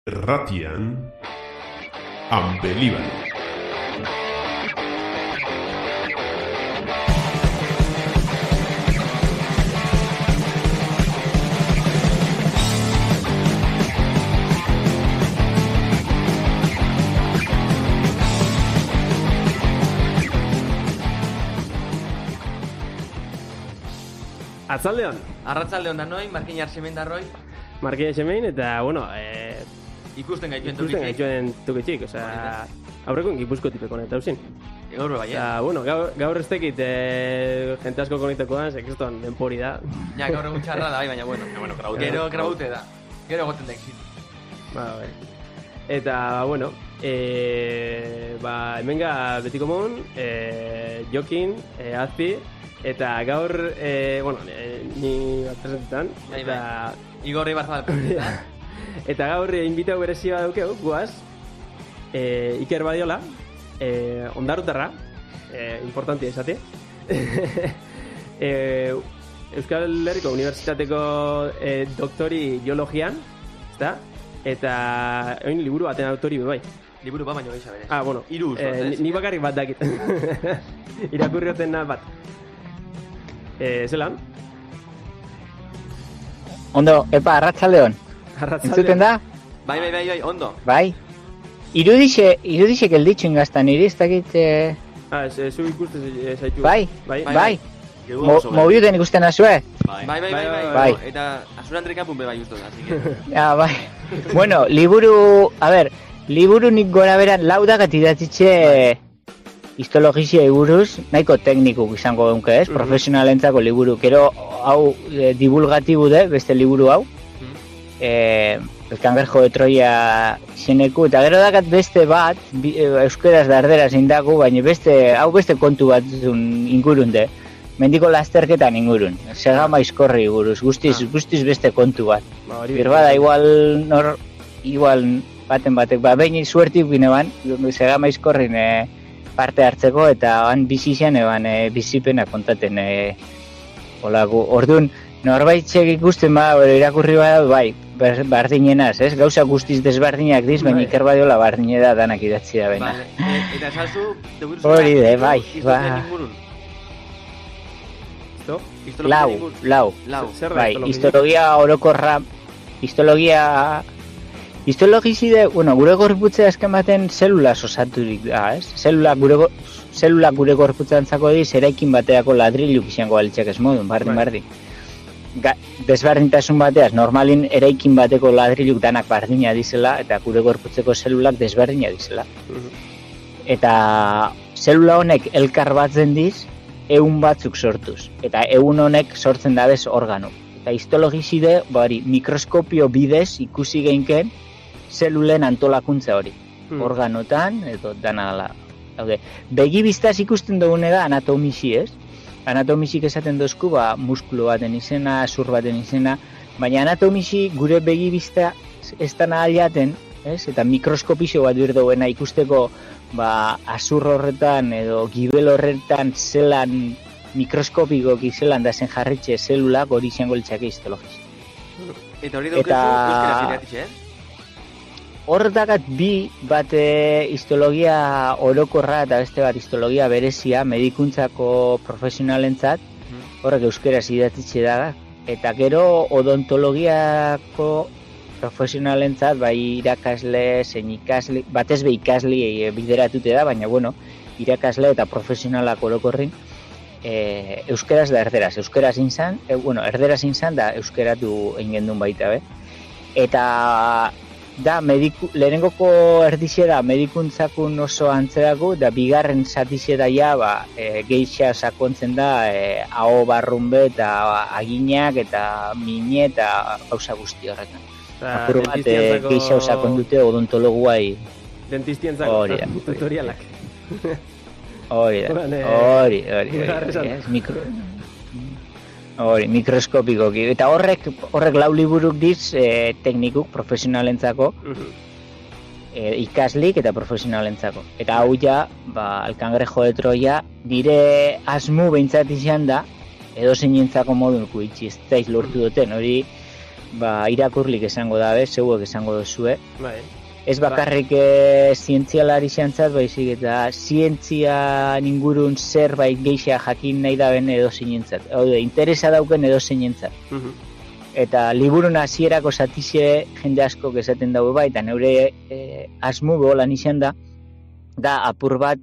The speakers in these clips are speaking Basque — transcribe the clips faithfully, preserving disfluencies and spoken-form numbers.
Ratian Unbelievable. Atzaldeon. Arratzaldeon da noi, Markin Arsemen da roi. Markin Arsemen eta, bueno, eh, ikusten gaituen tukitxik. Ikusten gaituen tukitxik, osea, aurreko Gipuzko tipe konektausin. Gaur bai, eh? Bueno, gaur, gaur ez tekit eh, jente asko konektakoan, sekizton denpori da. Ja, gaur egun txarra da, bai, baina, bueno. Ja, bueno, graute. Gero graute da. Gero egoten da exit. Ba, bai. Eta, bueno, eh, ba, hemenga betiko mon, eh, Jokin, eh, Azpi, eta gaur, eh, bueno, eh, ni bat presentetan, eta... Igor Ibarzabal presentetan. Eta gaur, eh, invitau berezia daukeu, guaz, eh, Iker Badiola, eh, ondarutarra, eh, importantia izate, eh, Euskal Herriko Unibertsitateko eh, doktori geologian, ezta? Eta oin liburu baten autori bai. Liburu bat baino gaixa berez. Ah, bueno, Iru eh, ni bakarrik bat dakit. Irakurri hoten bat. Eh, zelan? Ondo, epa, arratzaldeon. Arratzaldeon. Entzuten da? Bai, bai, bai, bai, ondo. Bai. Irudixe, irudixe gelditxu ingaztan, niri ez dakit... Eh... Ah, ez, zu ikustez eh, zaitu. Bai, bai, bai. bai. Mo, Mobiuten ikusten azue? Bai, bai, bai, bai, bai. bai. Eta azura Andrikapun be bai usto da, así que... Ja, bai. Bueno, liburu, a ver, liburu nik gora beran laudagat idatzitxe bai. Histologizia buruz, nahiko teknikuk izango dunke, ez? Mm-hmm. Profesionalentzako liburu. Kero, hau, e, divulgatibu de, beste liburu hau. Mm-hmm. E, El Cangrejo de Troya izeneku, eta gero dakat beste bat, bi, e, euskeraz da erderaz indaku, baina beste, hau beste kontu bat ingurun de. Mendiko lasterketan ingurun. Segama izkorri buruz, guztiz, ah. guztiz beste kontu bat. Ba, Birbada, igual, nor, igual, baten batek, ba, behin suertik bineban, segama izkorrin, e, parte hartzeko eta han bizi izan eban e, bizipena kontaten e, olagu. Orduan, norbait txek ikusten ba, irakurri bada, bai, bardinenaz, ez? Gauza guztiz desbardinak diz, baina Iker Badiola bardine da danak idatzi da baina. Vale. Eta esazu, hori de, bai, ba. Lau, lau, lau. Bai, histologia orokorra, histologia... Histologizide, bueno, gure gorputzea esken baten zelulaz osaturik da, ez? Zelula gure, zelula gure gorputzeantzako diz, eraikin bateako ladriluk izango balitxak ez modun, bardin, bardin. Ga, desberdintasun bateaz, normalin eraikin bateko ladriluk danak bardina dizela, eta gure gorputzeko zelulak desberdina dizela. Eta zelula honek elkar batzen diz, ehun batzuk sortuz. Eta ehun honek sortzen dabez organo. Eta histologizide, bari, mikroskopio bidez ikusi geinken, zelulen antolakuntza hori. Hmm. Organotan, edo dana dala. Haude, begibiztaz ikusten dugune da anatomisi, ez? Anatomisik esaten dozku, ba, muskulu baten izena, zur baten izena, baina anatomisi gure begibizta ez da nahaliaten, ez? Eta mikroskopizio bat birdoena ikusteko, ba, azur horretan edo gibel horretan zelan mikroskopikoki zelan da zen jarritxe zelulak hori izango litzake histologiz. Eta hori daukezu euskeraz idatitxe, eh? Horretakat bi bat e, histologia orokorra eta beste bat histologia berezia medikuntzako profesionalentzat, horrek euskeraz idatitxe daga. Eta gero odontologiako profesionalentzat, bai irakasle, zein ikasle, batez be ikasle e, bideratute da, baina bueno, irakasle eta profesionalak orokorrin, e, euskeraz da erderaz. Euskeraz inzan, e, bueno, erderaz inzan da euskeratu egin duen baita, be. Eta... Da, mediku, lehenengoko erdixe da medikuntzakun oso antzerako, da bigarren zatixe da ja, ba, e, geixa sakontzen da, e, aho barrunbe eta aginak eta mine eta gauza guzti horretan. Apur bat e, geixa osakon dute odontologuai. Dentistientzako tutorialak. Hori da, hori, hori, mikro... Hori, mikroskopikoki. Eta horrek, horrek lau liburuk diz e, teknikuk profesionalentzako, e, ikaslik eta profesionalentzako. Eta hau ja, ba, El Cangrejo de Troya, nire asmu behintzat izan da, edo zeinentzako modun kuitzi, ez zaiz lortu duten, hori ba, irakurlik esango dabe, zeuek esango duzue. Bai. Ez bakarrik e, zientzialari xantzat, baizik eta zientzia ingurun zerbait geixa jakin nahi daben edo zinentzat. Haude, interesa dauken edo zinentzat. Mhm. Eta liburun hasierako zatixe jende asko esaten dago bai, eta neure e, asmu beholan izan da, da apur bat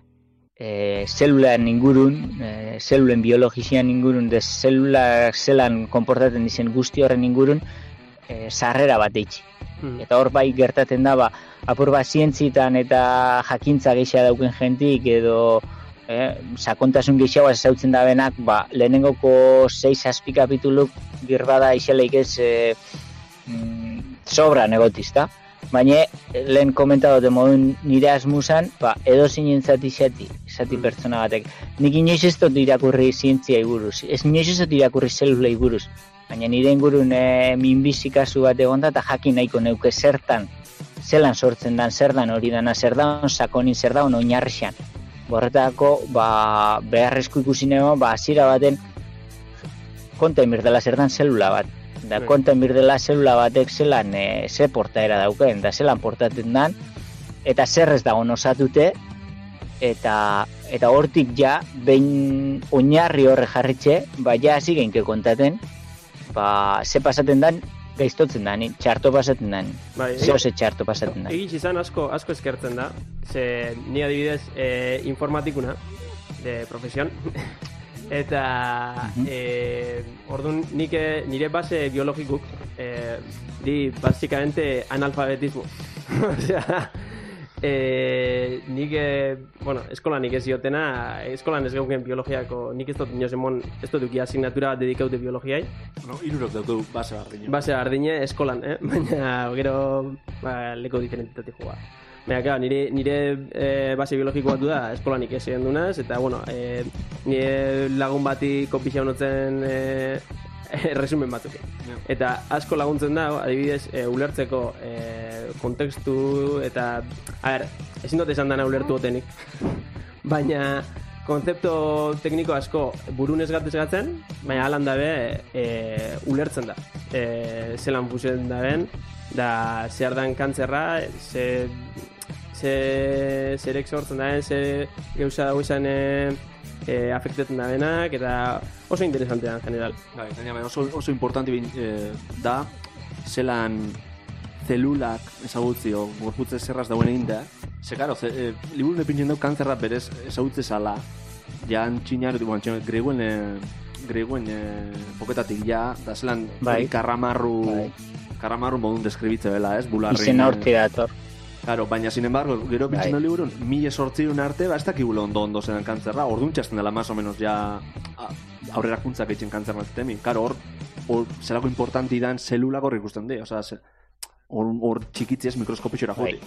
e, zelulan ingurun, e, zelulen biologizian ingurun, de zelulak zelan konportatzen dizen guzti horren ingurun, e, sarrera bat eitzi. Hmm. Eta hor bai gertatzen da, ba, apur bat zientzitan eta jakintza geixa dauken jentik edo eh, sakontasun geixagoa ezautzen da benak, ba, lehenengoko sei zazpi kapituluk birbada iseleik ez e, mm, sobra negotizta. Baina lehen komentadote modun nire asmusan, ba, edo zinentzat izati, izati pertsona batek. Nik inoiz ez dut irakurri zientzia buruz, ez inoiz ez dut irakurri zelulei buruz. Baina nire ingurun e, minbizi kasu bat egon da, eta jakin nahiko neuke zertan, zelan sortzen dan, zer dan hori dana, zer daun sakonin, zer daun oinarrixan. Borretako, ba, beharrezko ikusi nego, ba, hasiera baten konta emir dela zer dan zelula bat. Da, konta emir dela zelula batek zelan, e, ze portaera dauken, da zelan portatzen dan, eta zer ez dagoen osatute, eta eta hortik ja, behin oinarri horre jarritxe, ba, ja hasi geinke kontaten, ba, ze pasaten dan, gaiztotzen da, ni, txarto pasaten da, bai, zeo ze txarto pasaten da. Egiz izan asko, asko eskertzen da, ze ni adibidez e, informatikuna, de profesion, eta uh-huh. e, orduan nik, nire base biologikuk, e, di basikamente analfabetismo. Osea, e, nik, e, bueno, eskolan nik ez ziotena, eskolan ez geuken biologiako, nik ez dut inoz emon, ez dut duki asignatura dedikaute biologiai. Bueno, irurok dauku base bardine. Base bardine eskolan, eh? Baina gero ba, leko diferentitatik joa. Baina, claro, nire, nire e, base biologiko batu da eskolan ikesi gendunaz, eta, bueno, e, nire lagun bati kopixia honotzen e, resumen batzuk. Yeah. Eta asko laguntzen da, adibidez, e, ulertzeko e, kontekstu eta, a ber, ezin dut esan dana ulertu otenik, baina kontzepto tekniko asko burunez gatzen, baina alan dabe e, ulertzen da. E, zelan fusen daben, da zer dan kantzerra, ze, ze, zerek sortzen daben, ze gauza dago izan e, e, afektetzen dabenak, eta oso interesante da, en general. Bai, oso, oso importante eh, da, zelan zelulak ezagutzi, o gorputze zerraz dauen egin da. Ze, karo, e, liburun epintzen dut kantzerra berez ezagutze zala, jan txinar, bueno, txinar, greguen, e, greguen e, poketatik ja, da zelan bai. karramarru, bai. karramarru modun deskribitze bela, ez? Bularrin. Izena horti dator. Claro, baina, sin embargo, gero pintzen bai. liburun, mila sortziun arte, ba, ez dakibula ondo ondo zelan kantzerra, orduan txasten dela, más o menos, ja, aurrera kuntzak eitzen kantzerra maztemi. Claro, hor, hor, zelako importanti dan zelulak hor ikusten di, osea, hor, hor txikitziez mikroskopixora joti.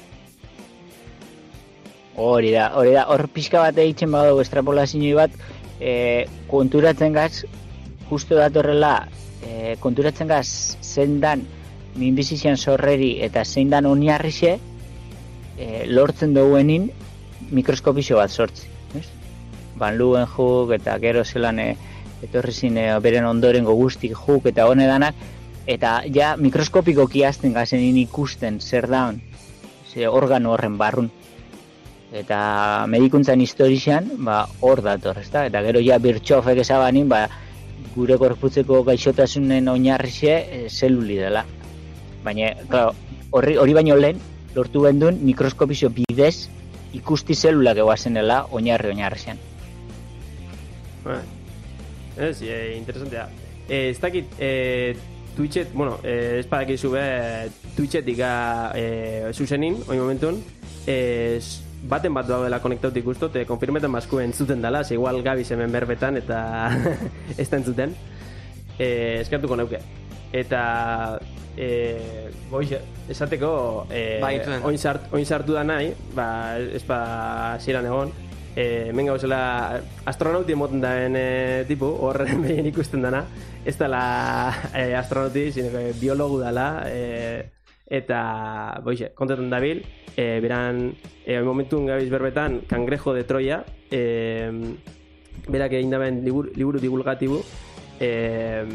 Hori da, hori da, hor pixka bat eitzen badago estrapolazioi bat, e, konturatzen gaz, justo datorrela, e, konturatzen gaz, zein dan minbizizian sorreri eta zein dan oinarrixe, e, lortzen duguenin mikroskopixo bat sortzi. Van Leeuwenhoek eta gero zelan e, etorri zin e, beren ondorengo guztik juk eta hone danak, eta ja mikroskopikoki azten gazenin ikusten zer daun, ze organo horren barrun. Eta medikuntzan historian, ba, hor dator, ezta? Eta gero ja Birchhoffek esabanin, ba, gure gorputzeko gaixotasunen oinarrixe e, zeluli dela. Baina, claro, hori, hori baino lehen, lortu gendun mikroskopizio bidez ikusti zelulak eguazenela oinarri oinarrizean. Ba, ez, e, interesantea. E, ez dakit, e, Twitchet, bueno, e, ez padakizu be, Twitchetik e, zuzenin, oin momentun, e, baten bat daudela konektautik guztot, e, konfirmetan bazku entzuten dela, ze igual gabiz hemen berbetan, eta ez da entzuten. E, eskertuko neuke. Eta, e, boixe, esateko, e, bai, oin, sart, oin sartu da nahi, ba, ez ba ziren egon, e, hemen gauzela astronauti emoten daen e, tipu, hor behien ikusten dana, ez dela e, astronauti, sino que biologu dela, e, eta, boixe, kontetan dabil, e, beran, e, momentun gabiz berbetan, Cangrejo de Troya, e, berak egin daben liburu, liburu divulgatibu, e,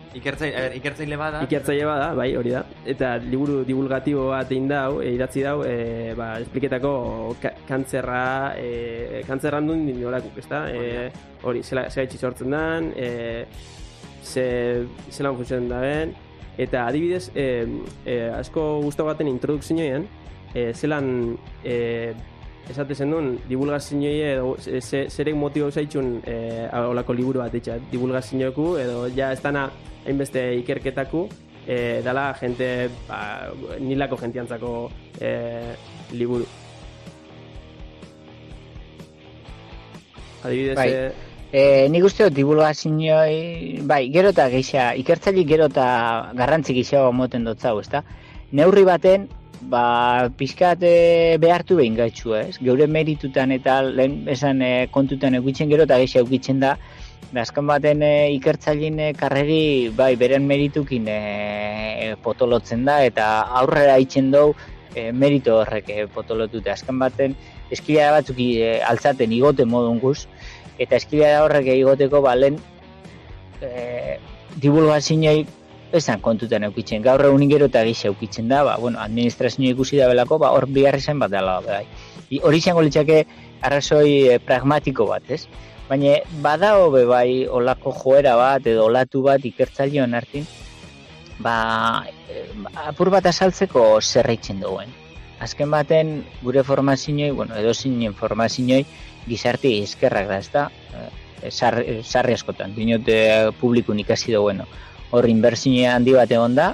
Ikertzaile, a ber, ikertzaile bada. Ikertzaile bada, bai, hori da. Eta liburu divulgatibo bat egin dau, e, idatzi dau, e, ba, espliketako ka kantzerra, e, kantzerran duen dinolakuk, ezta? E, hori, zela, zela itxi sortzen den, e, ze, zelan funtzionen da ben, eta adibidez, e, e, asko guztu baten introdukzioen, e, zelan, e, esate zen duen, divulgazioei edo zerek motibo zaitxun e, olako liburu bat itxa, divulgazioeku edo ja ez dana hainbeste ikerketaku, e, dala jente, ba, nilako jentiantzako e, liburu. Adibidez... Bai. E, E, nik uste dut divulgazioi, bai, gero eta geisha, ikertzaile gero eta garrantzik gehiago moten dotzau, ezta? Neurri baten, ba, pixkat e, behartu behin gaitxu, ez? Geure meritutan eta lehen esan e, kontutan eukitzen gero eta geisha eukitzen da, da azkan baten e, ikertzailein e, karreri, bai, beren meritukin e, potolotzen da, eta aurrera itzen dugu e, meritu horrek e, potolotute. Azkan baten, eskila batzuk e, altzaten igote modun guz, eta eskila horrek egoteko balen e, divulgazioei esan kontutan eukitzen. Gaur egunin gero eta gisa eukitzen da, ba, bueno, administrazioa ikusi da belako, ba, hor bihar izan bat dela. Bai. Hori izango litzake arrazoi e, pragmatiko bat, ez? Baina bada hobe bai olako joera bat edo olatu bat ikertzaileon hartin, ba, e, apur bat azaltzeko zerreitzen duen. Azken baten gure formazioei, bueno, edo zinen formazioei, gizarti eskerrak da, ezta? E, sarri, sarri askotan, dinote publikun ikasi dueno. Hor inbertsioa handi bat egon da,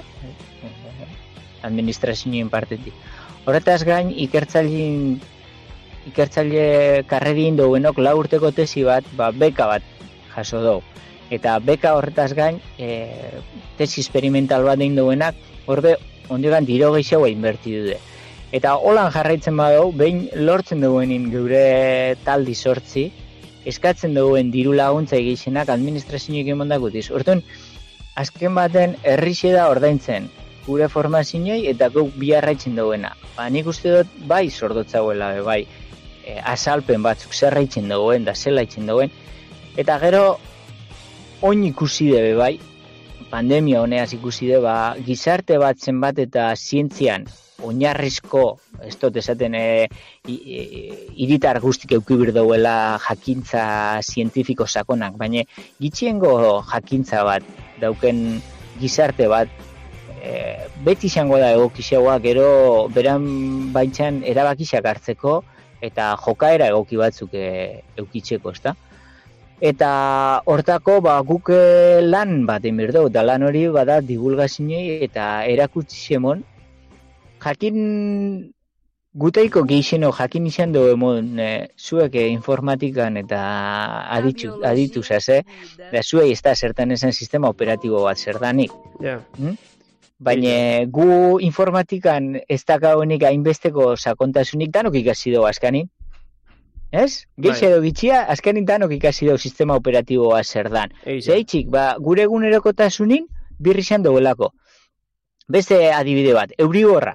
administrazioen partetik. Horretaz gain, ikertzailein ikertzaile karrerin duenok lau urteko tesi bat, ba, beka bat jaso dugu. Eta beka horretaz gain, e, tesi experimental bat egin duenak, horbe, ondigan diro gehiagoa inberti dute. Eta holan jarraitzen badau, behin lortzen duenin geure taldi sortzi, eskatzen duen diru laguntza egizienak administrazioek emondakutiz. Hortun, azken baten herrixe da ordaintzen gure formazioei eta guk biarraitzen duena. Ba, nik uste dut bai sordotzagoela, bai, e, azalpen batzuk zerraitzen duen da zelaitzen duen. Eta gero, oin ikusi debe bai, pandemia honeaz ikusi debe, ba, gizarte bat zenbat eta zientzian, oinarrizko, ez dut esaten e, hiritar guztik eukibir dauela jakintza zientifiko sakonak, baina gitxiengo jakintza bat dauken gizarte bat e, beti izango da egokixagoa gero beran baitxan erabakisak hartzeko eta jokaera egoki batzuk e, eukitzeko, ezta? Eta hortako ba, guk lan bat emir dugu, eta lan hori bada divulgazioei eta erakutsi zemon, jakin guteiko geixeno jakin izan dugu emon e, zuek e, informatikan eta aditu, aditu zase, da zuei ez da zertan esan sistema operatibo bat zerdanik. Yeah. Hmm? Baina gu informatikan ez dakaunik hainbesteko sakontasunik danok ikasi dugu askanin. Ez? Geixe edo gitxia, azkenin danok ikasi dugu sistema operatiboa zer dan. Zeitxik, ba, gure egunerokotasunin birri izan duguelako. Beste adibide bat, Euriborra.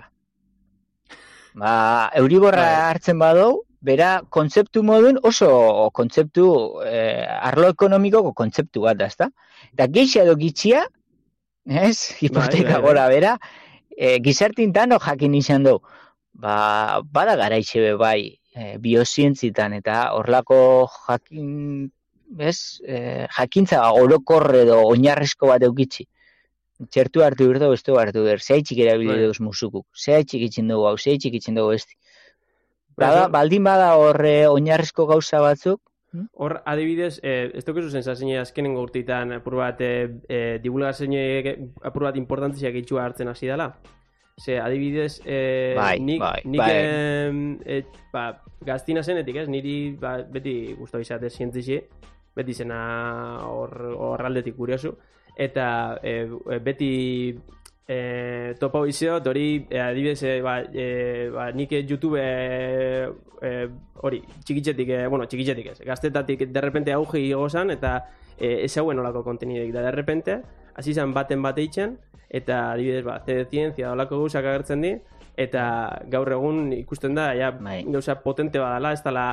Ba, Euriborra hartzen badau, bera kontzeptu modun oso kontzeptu, eh, arlo ekonomikoko kontzeptu bat da, ezta? Eta geixe edo gitxia, ez? Hipoteka gora bera, e, gizartin danok jakin izan dugu. Ba, bada garaixe be bai, E, biozientzitan eta horlako jakin, ez, e, jakintza orokor edo oinarrizko bat eukitzi. Txertu hartu birdo, ez du hartu ber, zehaitxik erabili deuz musukuk, zehaitxik itzen dugu hau, zehaitxik itzen dugu ez. Bada, baldin bada horre oinarrizko gauza batzuk. Hor, adibidez, eh, ez dukezu sensazioa azkenengo urtitan apur bat, eh, eh, divulgazioa apur bat importantziak itxua hartzen hasi dela. Ze, adibidez, eh, bai, nik, bai, nik bai. Eh, eh, ba, gaztina zenetik, ez? Niri ba, beti guztu izate zientzizi, beti zena hor aldetik kuriosu, eta eh, beti eh, topa hoiziot, hori, eh, adibidez, eh, ba, eh, ba, nik YouTube eh, hori, txikitzetik, eh, bueno, txikitzetik ez, gaztetatik derrepente auge igozan, eta eh, ez hauen olako kontenidik, da derrepente, hasi zen baten bate itzen, eta adibidez, ba, C de Ciencia olako gauzak agertzen di, eta gaur egun ikusten da, ja, gauza potente badala, ez dala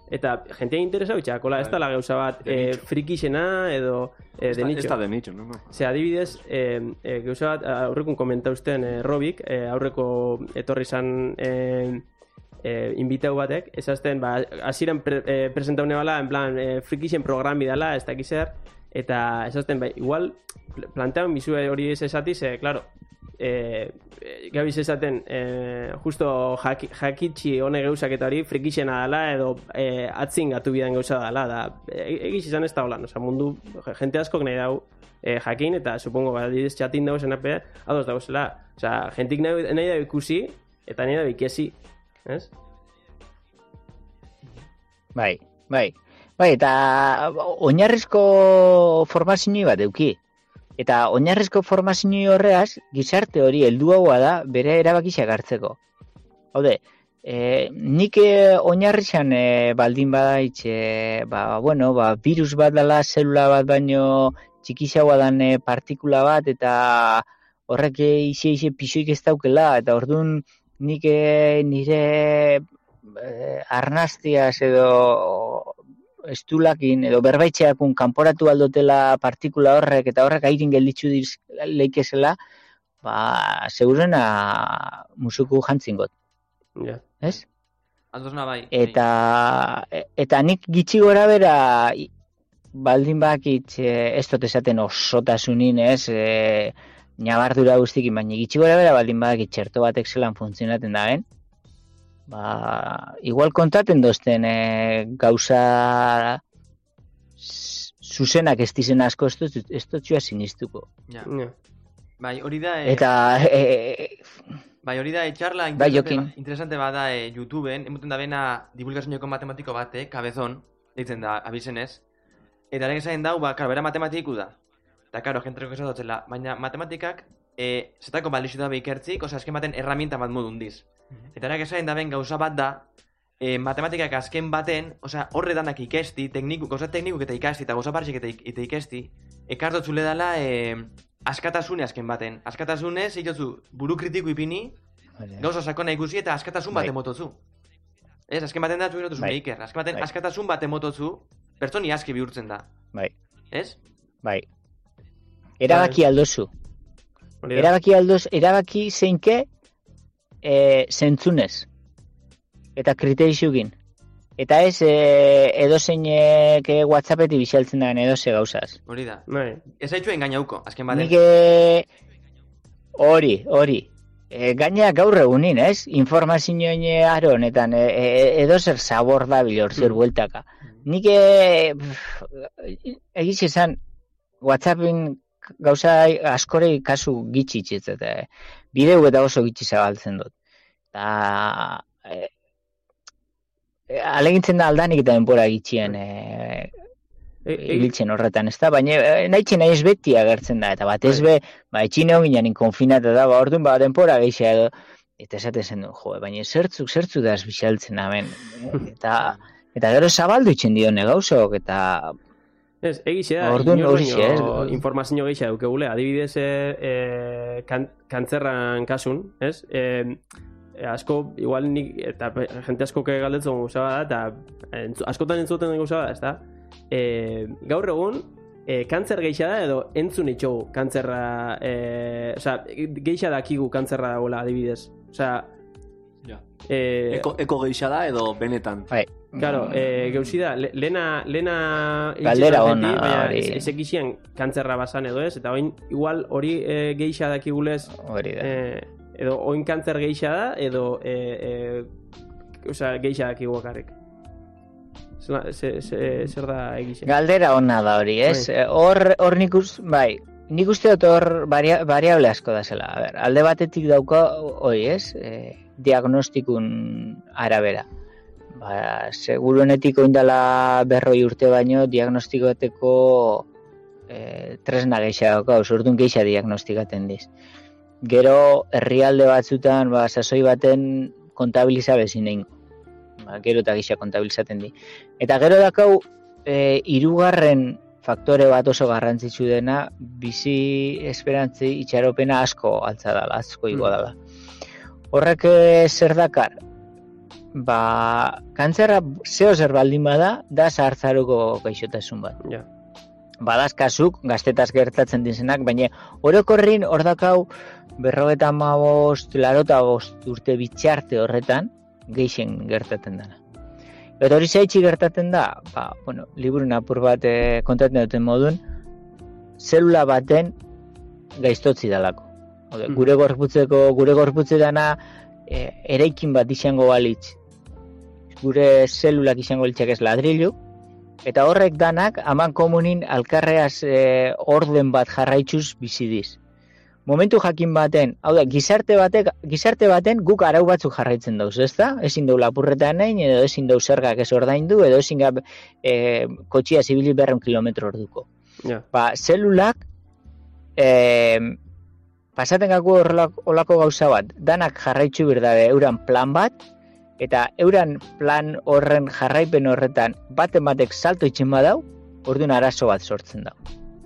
eta jentea interesa utxak, hola, ez da la gauza bat eh, frikixena edo eh, de nicho. Ez da de nicho, no? no. Ze adibidez, eh, eh, gauza bat, aurrekun komentausten eh, Robik, eh, aurreko etorri zan eh, eh, invitau batek, esazten, ba, aziren pre, eh, presentaune bala, en plan, eh, frikixen programi dala, ez dakiz zer, eta esazten, ba, igual, plantean bizue hori ez esatiz, eh, claro, eh, gabiz esaten eh, justo jak, jakitxi hone gauzak eta hori frikixena dela edo eh, atzin gatu bidan gauza dela da, e, egiz izan ez da holan, oza, mundu jente askok nahi dau eh, jakin eta supongo badidez txatin dago zenape ados dago zela, oza, jentik nahi, nahi da ikusi eta nahi da ikesi, ez? Bai, bai, bai, eta oinarrizko formazio bat euki. Eta oinarrizko formazio horreaz, gizarte hori helduagoa da bere erabakiak hartzeko. Haude, e, nik oinarrizan e, baldin badaitxe, ba, bueno, ba, virus bat dela, zelula bat baino txikisagoa dan e, partikula bat, eta horrek ixe ixe pixoik ez daukela, eta orduan nik e, nire e, arnastiaz edo estulakin edo berbaitxeakun kanporatu aldotela partikula horrek eta horrek airin gelditzu diz leikezela, ba, segurena musuku jantzingot. Ja. Ez? Aldosna bai. Eta, eta nik gitxi gora bera baldin bakit ez dut esaten osotasunin, ez, e, nabardura guztikin, baina gitxi gora bera baldin bakit txerto batek zelan funtzionaten da, ben? Ba, igual kontaten dozten e, gauza zuzenak ez dizen asko ez dut txua sinistuko. Ja. Ja. Bai, hori da... E, eta... E, bai, hori da etxarla bai, interesante, interesante bada e, YouTubeen, emuten da bena divulgazioko matematiko bate, kabezon, ditzen da, abizenez. Eta ere esaten dau, ba, karo, bera matematiku da. Eta, karo, jentreko esadotzela, baina matematikak e, zetako baldixu da behikertzik, oza, azken baten herramienta bat modun diz. Eta erak esaten da ben gauza bat da, e, matematikak azken baten, osea, horre danak ikesti, tekniku, gauza teknikuk eta ikasti, eta gauza partxik eta, eta ikesti, ekartotzule dela e, askatasune azken baten. Askatasune, zeitotzu, buru kritiku ipini, gauza sakona ikusi eta askatasun bat emototzu. Ez, azken baten da, zuin otuzune iker. Azken baten, askatasun bat emototzu, pertsoni aski bihurtzen da. Bai. Ez? Bai. Erabaki aldozu. Erabaki aldoz, erabaki zeinke, E, zentzunez eta kriterixukin eta ez e, edozeinek e, WhatsAppeti bisaltzen da edoze gauzaz. Hori da. Bai. Ez haitxu engainauko, azken baden. Nik hori, e, hori e, gaina gaur egunin, ez? Informazioen aro honetan e, e, edozer zabor da bilor zer mm. bueltaka. Nik e, egiz esan WhatsAppin gauza askorei kasu gitxitz eta e, bideu eta oso gitxi zabaltzen dut. Eta e, e, alegintzen da aldanik eta denbora gitxien e, e, ibiltzen horretan, ez da? Baina e, nahitzen nahi ez beti agertzen da, eta bat ez be, ba, etxine hon ginen konfinata da, ba, orduan, ba, denbora gehiago edo, eta esaten zen du, jo, baina zertzuk, zertzuk da bisaltzen hemen, eta, eta gero zabaldu itxen dione gauzok, eta... Ez, egize da, Orduan hori ez. Informazio gehiago dukegule, adibidez e, e, kan, kantzerran kasun, ez? E, e, asko, igual nik, eta jente asko galdetzen gauza da, eta entzu, askotan entzuten gauza da, ez da? E, gaur egun, e, kantzer gehiago da edo entzun itxogu kantzerra, e, oza, gehiago dakigu kantzerra dagoela, adibidez. Oza, ja. e, eko, eko gehiago da edo benetan. Bai. Claro, eh, gauzi da, le, lena, lena galdera hona hori. Ezek izian kantzerra basan edo ez, eta oin igual hori e, geixa dakigulez, hori da. E, edo oin kantzer geixa da, edo e, e, oza, geixa dakigu bakarrik. Zer da egixe? Galdera hona da hori, ez? Hor, hor nik uste, bai, nik uste dut hor varia, variable asko da zela. A ber, alde batetik dauka hori, ez? E, diagnostikun arabera. Ba, seguruenetik oindala berroi urte baino diagnostikoateko e, tresna gehiago dauka, orduan gehiago diagnostikaten diz. Gero herrialde batzutan, ba, sasoi baten kontabiliza bezin egin. Ba, gero eta gehiago kontabilizaten di. Eta gero dakau, e, hirugarren faktore bat oso garrantzitsu dena, bizi esperantzi itxaropena asko altza dala, asko igo dala. Horrek zer dakar? ba, kantzerra zeo zer baldin bada, da zahartzaruko gaixotasun bat. Ja. Badazkazuk, gaztetaz gertatzen dizenak, baina orokorrin hor dakau berrogeta hamabost, larota bost urte bitxarte horretan, geixen gertatzen dana. Eta hori zaitxi gertatzen da, ba, bueno, liburun apur bat e, kontatzen duten modun, zelula baten gaiztotzi dalako. Ode, gure gorputzeko, gure gorputzetana e, eraikin bat izango balitz, gure zelulak izango litzak ez ladrilu, eta horrek danak aman komunin alkarreaz e, orden bat jarraitzuz bizidiz. Momentu jakin baten, hau da, gizarte batek, gizarte baten guk arau batzuk jarraitzen dauz, ezta? Ezin dau lapurretan nahin, edo ezin dau zergak ez ordaindu, edo ezin gab e, kotxia zibili berreun kilometro orduko. Ja. Ba, zelulak e, pasaten gako horlako gauza bat, danak jarraitzu berdabe euran plan bat, eta euran plan horren jarraipen horretan baten batek salto itxen badau, orduan arazo bat sortzen dau.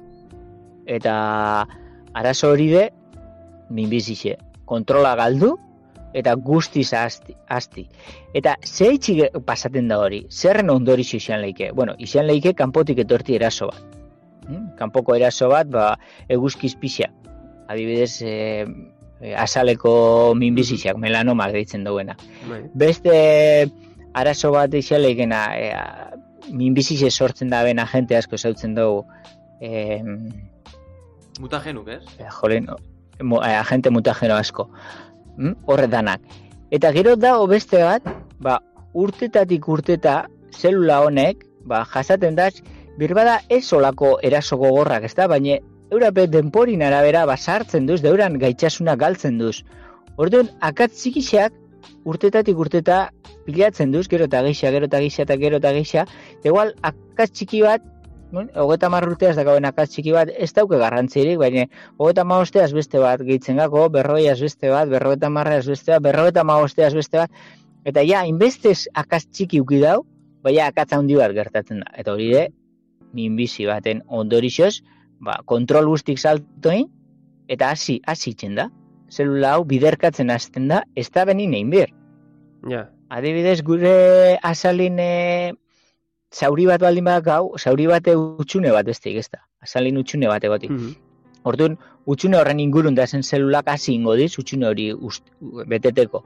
Eta arazo hori de, minbizixe, kontrola galdu, eta guztiz asti. asti. Eta ze itxi pasaten da hori, zerren ondorixo izan leike? Bueno, izan leike kanpotik etorti eraso bat. Hmm? Kanpoko eraso bat, ba, eguzkiz pixa. Adibidez, e, e, azaleko minbizixak, melanomak deitzen duena. Bai. Beste arazo bat izan leikena, e, minbizixe sortzen da ben agente asko zautzen dugu, e, Mutagenuk, ez? Eh, Jolen, mo, eh, agente mutageno asko. Mm? Horre danak. Eta gero da beste bat, ba, urtetatik urteta zelula honek, ba, jasaten da, birbada ez olako eraso gogorrak, ez da, baina eurape denporin arabera basartzen duz, deuran gaitxasuna galtzen duz. Orduan, akatz txikixak urtetatik urteta pilatzen duz, gero eta geixa, gero eta geixa, eta gero eta geixa, igual akatz txiki bat, hogeta hamar urteaz dakauen akatz txiki bat ez dauke garrantzirik, baina hogeta hamabosteaz beste bat gehitzen gako, berroiaz beste bat, berrogeta hamarreaz beste bat, berrogeta hamabosteaz beste bat, eta ja, inbestez akatz txiki uki dau, baina akatz handi bat gertatzen da. Eta hori de, minbizi baten ondorixoz, ba, kontrol guztik saltoin, eta hasi, hasi itxen da. Zelula hau biderkatzen hasten da, ez da benin egin bir. Ja. Adibidez, gure azalin e, zauri bat baldin bat gau, zauri bate utxune bat bestik, ez da. Azalin utxune bat egotik. Mhm. Orduan, utxune horren ingurun da zen zelulak hasi ingo diz, utxune hori ust, beteteko.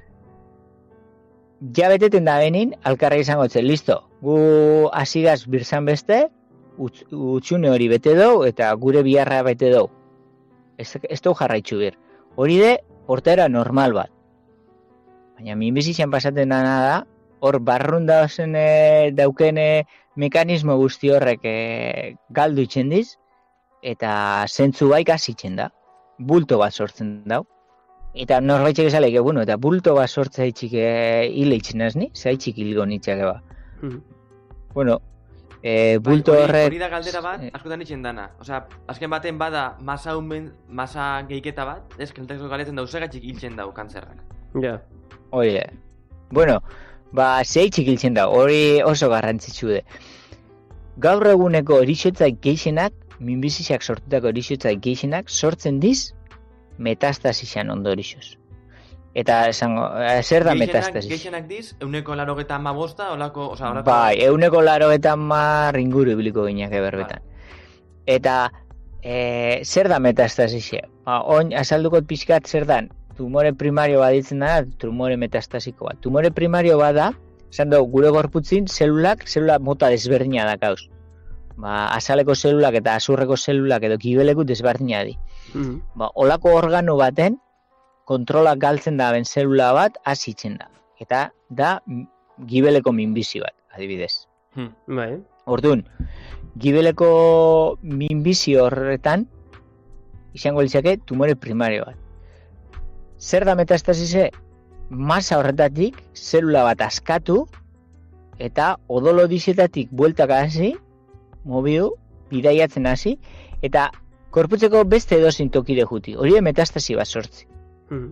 Ja beteten da benin, alkarra izango zen, listo, gu hasigaz birzan beste, utx, utxune hori bete dou, eta gure biharra bete dou. Ez, ez dou jarraitzu bir. Hori de, portera normal bat. Baina minbizizan pasaten dana da, hor barrun dauzen e, daukene mekanismo guzti horrek e, galdu itxen diz, eta zentzu baik hasitzen da. Bulto bat sortzen dau. Eta norbaitzek esaleik, bueno, eta bulto bat sortza itxik e, hile itxen azni, zaitxik hilgo nitxak eba. Mhm. Bueno, e, bulto Bai, hori- horrek... Hori da galdera bat, eh, askotan itxen dana. Osea, azken baten bada masa, unben, masa gehiketa bat, ez, kenetako galetzen dau segatxik hiltzen dau kantzerrak. Ja. Hori da. Bueno, ba, zeitxik hiltzen da, hori oso garrantzitsu de. Gaur eguneko erixotzaik geixenak, minbizizak sortutako erixotzaik geixenak, sortzen diz metastasizan ondorixoz. Eta esango, eh, zer da metastasis? Geixenak diz, euneko larogeta ama bosta, olako, osea, olako... Bai, euneko laro eta mar inguru ibiliko gineak eberbetan. Eta e, zer da metastasise? Ba, oin azaldukot pixkat zer dan, tumore primario baditzen da, tumore metastasiko bat. Tumore primario bada, esan dugu, gure gorputzin, zelulak, zelula mota desberdina dakauz. Ba, azaleko zelulak eta azurreko zelulak edo kibeleku desberdina di. Mhm. Ba, olako organo baten, kontrolak galtzen da ben zelula bat, hasitzen da. Eta da, m- gibeleko minbizi bat, adibidez. Hmm. Bai. Orduan, gibeleko minbizi horretan, izango litzake tumore primario bat. Zer da metastasise? Masa horretatik, zelula bat askatu, eta odolo dizetatik bueltaka hasi, mobiu, bidaiatzen hasi, eta korputzeko beste edozein tokire juti. Hori da metastasi bat sortzi. Mhm.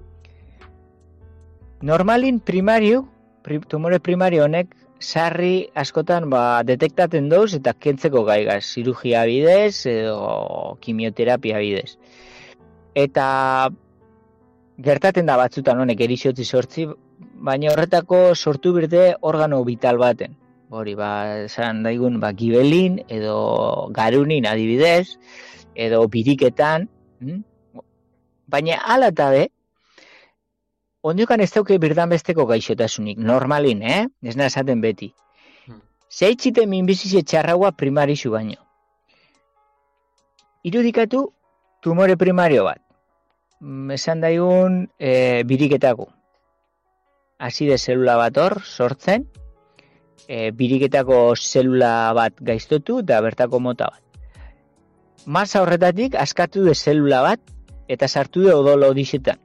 Normalin primario, pri, tumore primario honek, sarri askotan ba, detektaten doz eta kentzeko gaigaz, zirugia bidez edo kimioterapia bidez. Eta gertaten da batzutan honek erixotzi sortzi, baina horretako sortu birde organo vital baten. Hori, ba, esan daigun, ba, gibelin, edo garunin adibidez, edo biriketan, hm? Baina ala eta be, ondiokan ez dauke birdan besteko gaixotasunik, normalin, eh? Ez nahi esaten beti. Zaitzite minbizize txarraua primarizu baino. Irudikatu tumore primario bat. Esan daigun e, biriketako. Hasi de zelula bat hor, sortzen, e, biriketako zelula bat gaiztotu eta bertako mota bat. Masa horretatik askatu de zelula bat eta sartu de odolo odixetan.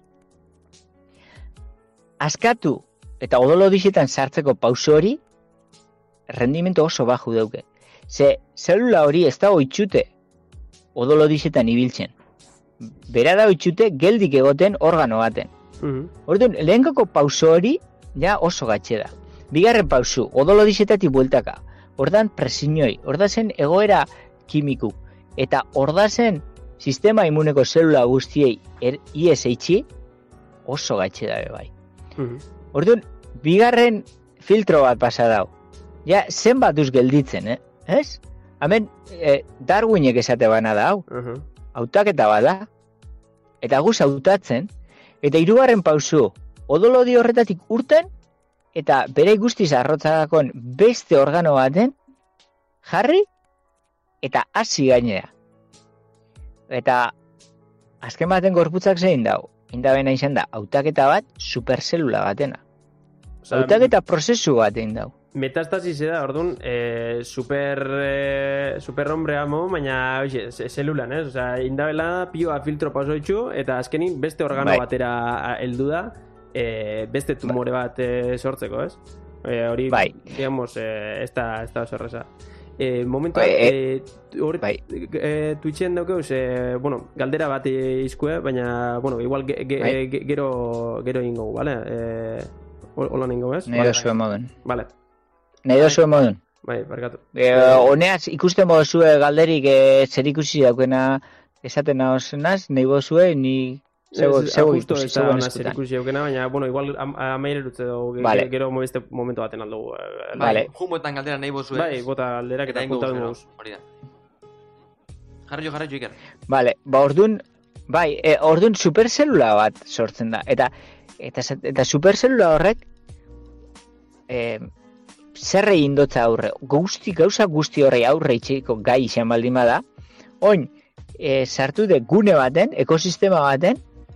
Askatu eta odolo odixetan sartzeko pauso hori rendimento oso baju dauke. Ze zelula hori ez da oitxute odolo odixetan ibiltzen. Bera da oitxute geldik egoten organo baten. Mhm. Orduan, lehenkako pauso hori ja oso gatxe da. Bigarren pausu, odolo odixetatik bueltaka. Ordan presiñoi, ordazen egoera kimiku. Eta ordazen sistema immuneko zelula guztiei er, ies eitxi oso gatxe da bai. Mhm. Orduan, bigarren filtro bat pasa dau. Ja, zenbatuz gelditzen, eh? Ez? Hemen, eh, Darwinek esate bana da hau. Mhm. Hautaketa bada. Eta guz hautatzen, eta hirugarren pausu, odolodi horretatik urten, eta bere guztiz arrotzakon beste organo baten, jarri, eta hasi gainera. Eta azken baten gorputzak zein dau, indabena izan da, hautaketa bat superzelula batena. Osea, Hautaketa prozesu bat egin dau. metastasis da, orduan, eh, super, eh, super hombre amo, baina, oixe, ze- zelulan, ez? Osea, indabela pioa filtro paso itxu, eta azkenin beste organo Bai. batera heldu da, eh, beste tumore bat eh, sortzeko, ez? Eh, hori, Bai. digamos, eh, ez da, ez da oso erreza. Eh, momentu, Bai, eh, hori, bai. eh, Twitchen daukeuz, eh, bueno, galdera bat izkue, baina, bueno, igual ge, ge, Bai. ge, gero, gero ingo, vale? Eh, hola ningo, ez? Nahi Vale, dozue modun. vale. Nahi dozue modun. Bai, barkatu. E, honeaz, ikusten moduzue galderik e, zer ikusi daukena esaten nahozenaz, nahi bozue, ni zego, Ez, zego justo ikusi, ez da zego ona neskutan. zerikusi daukena, baina, bueno, igual am- amaire erutze dugu, ge- Vale. gero beste momento baten aldugu. eh, Vale. Jumoetan galdera nahi bozu, Bai, bota alderak eta ingo puntatu gero. moguz. Hori da. Jarri jo, jarri jo, Iker. Vale, ba ordun, bai, e, ordun superzelula bat sortzen da. Eta eta eta superzelula horrek e, zer egin dotza aurre. Guzti, gauza guzti horrei aurre itxeko gai izan baldin bada, oin, e, sartu de gune baten, ekosistema baten,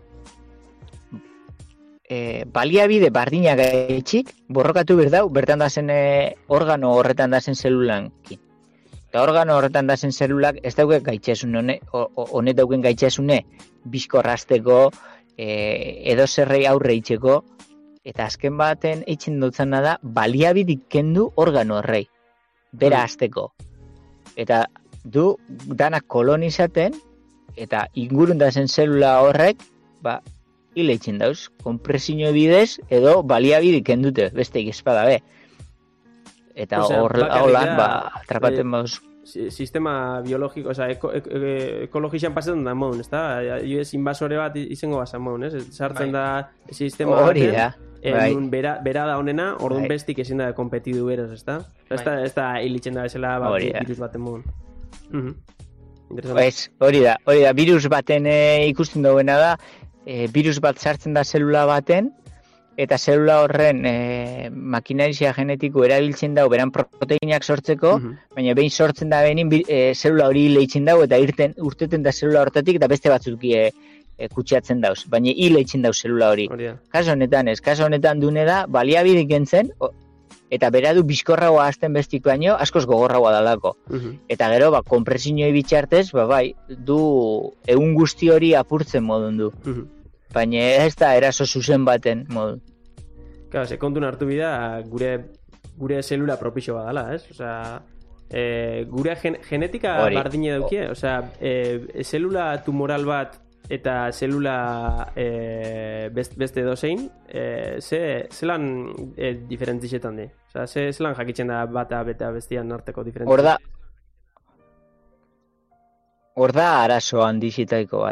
e, baliabide bardinak gaitxik, borrokatu berdau, bertan da zen e, organo horretan da zen zelulankin. Eta organo horretan da zen zelulak ez dauke gaitxasune, hone- o- o- honet dauken gaitxasune, bizkorrasteko, e, edo zerrei aurre itxeko, eta azken baten eitzen dutzena da, baliabidik kendu organo horrei, bera azteko. Eta du, danak kolonizaten, eta ingurun da zen zelula horrek, ba, hile eitzen dauz, kompresio bidez, edo baliabidik kendute, beste espada be. Eta Osea, hor, bakarrik holan, da, ba, atrapaten eh, bauz. Si- Sistema biologiko, oza, eko, eko, ekologixan pasetan da modun, ez da? Ez invasore bat izango basan modun, ez? Sartzen Bai. da sistema Hori baten, da, eh, bai. nun bera, bera da honena, orduan Bai. bestik ezin da kompetidu beraz, ez da? Ez da, ez da hilitzen da bezala ba, Hori da. virus baten modun. Mhm. Interesante. Ez, hori da, hori da, virus baten e, ikusten duena da, e, virus bat sartzen da zelula baten, eta zelula horren e, makinaria genetiko erabiltzen dau, beran proteinak sortzeko, Mhm. baina behin sortzen da benin, bi- e, zelula hori leitzen dau, eta irten, urteten da zelula hortatik, eta beste batzuk e, e, kutsiatzen dauz, baina hil eitzen dau zelula hori. Hori da. Kaso honetan ez, kaso honetan dune da, baliabidik entzen, o, eta bera du bizkorragoa azten bestik baino, askoz gogorragoa dalako. Mhm. Eta gero, ba, kompresiñoi bitxartez, ba, bai, du, egun guzti hori apurtzen modun du. Mhm. Baina ez da eraso zuzen baten modun. Claro, se kontun hartu bida gure gure zelula propixo badala, ez? Osea, e, gure gen, genetika Hori. bardine daukie, osea, e, zelula tumoral bat eta zelula e, best, beste dozein, e, ze, zelan e, diferentzizetan di? Osea, ze, zelan jakitzen da bata beta bestian arteko diferentzia? Hor da, hor da arazo handizitaiko bat.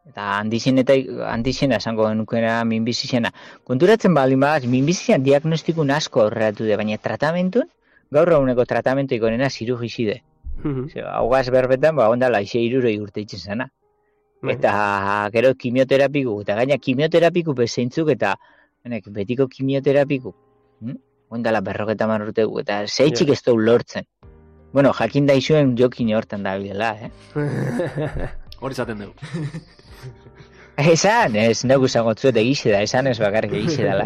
Eta handixen eta handixena esango nukena minbizizena. Konturatzen baldin badaz, minbizizian diagnostikun asko aurreratu de, baina tratamentuan, gaur eguneko tratamentu ikonena zirugizide. Haugaz berbetan, ba, ondala, ize iruroi urte itzen zena. Eta gero kimioterapiku, eta gaina kimioterapiku bezeintzuk, eta honek, betiko kimioterapiku, hm? Ondala berroketa marrutegu, eta zeitzik ez dugu lortzen. Bueno, jakin daizuen Jokin hortan da bilela, eh? Hori zaten dugu. Esan, ez nagu zangotzuet egize da, esan ez bakarrik egize dela.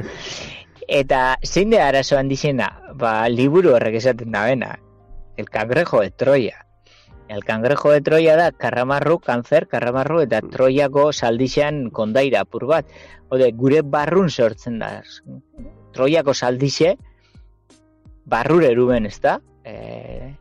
Eta zein de arazo handizena, ba, liburu horrek esaten da bena, El cangrejo de Troya. El cangrejo de Troya da karramarru, kanzer, karramarru eta Troiako saldixean kondaira apur bat. Ode, gure barrun sortzen da. Troiako saldixe, barrur eruben, ez da? E...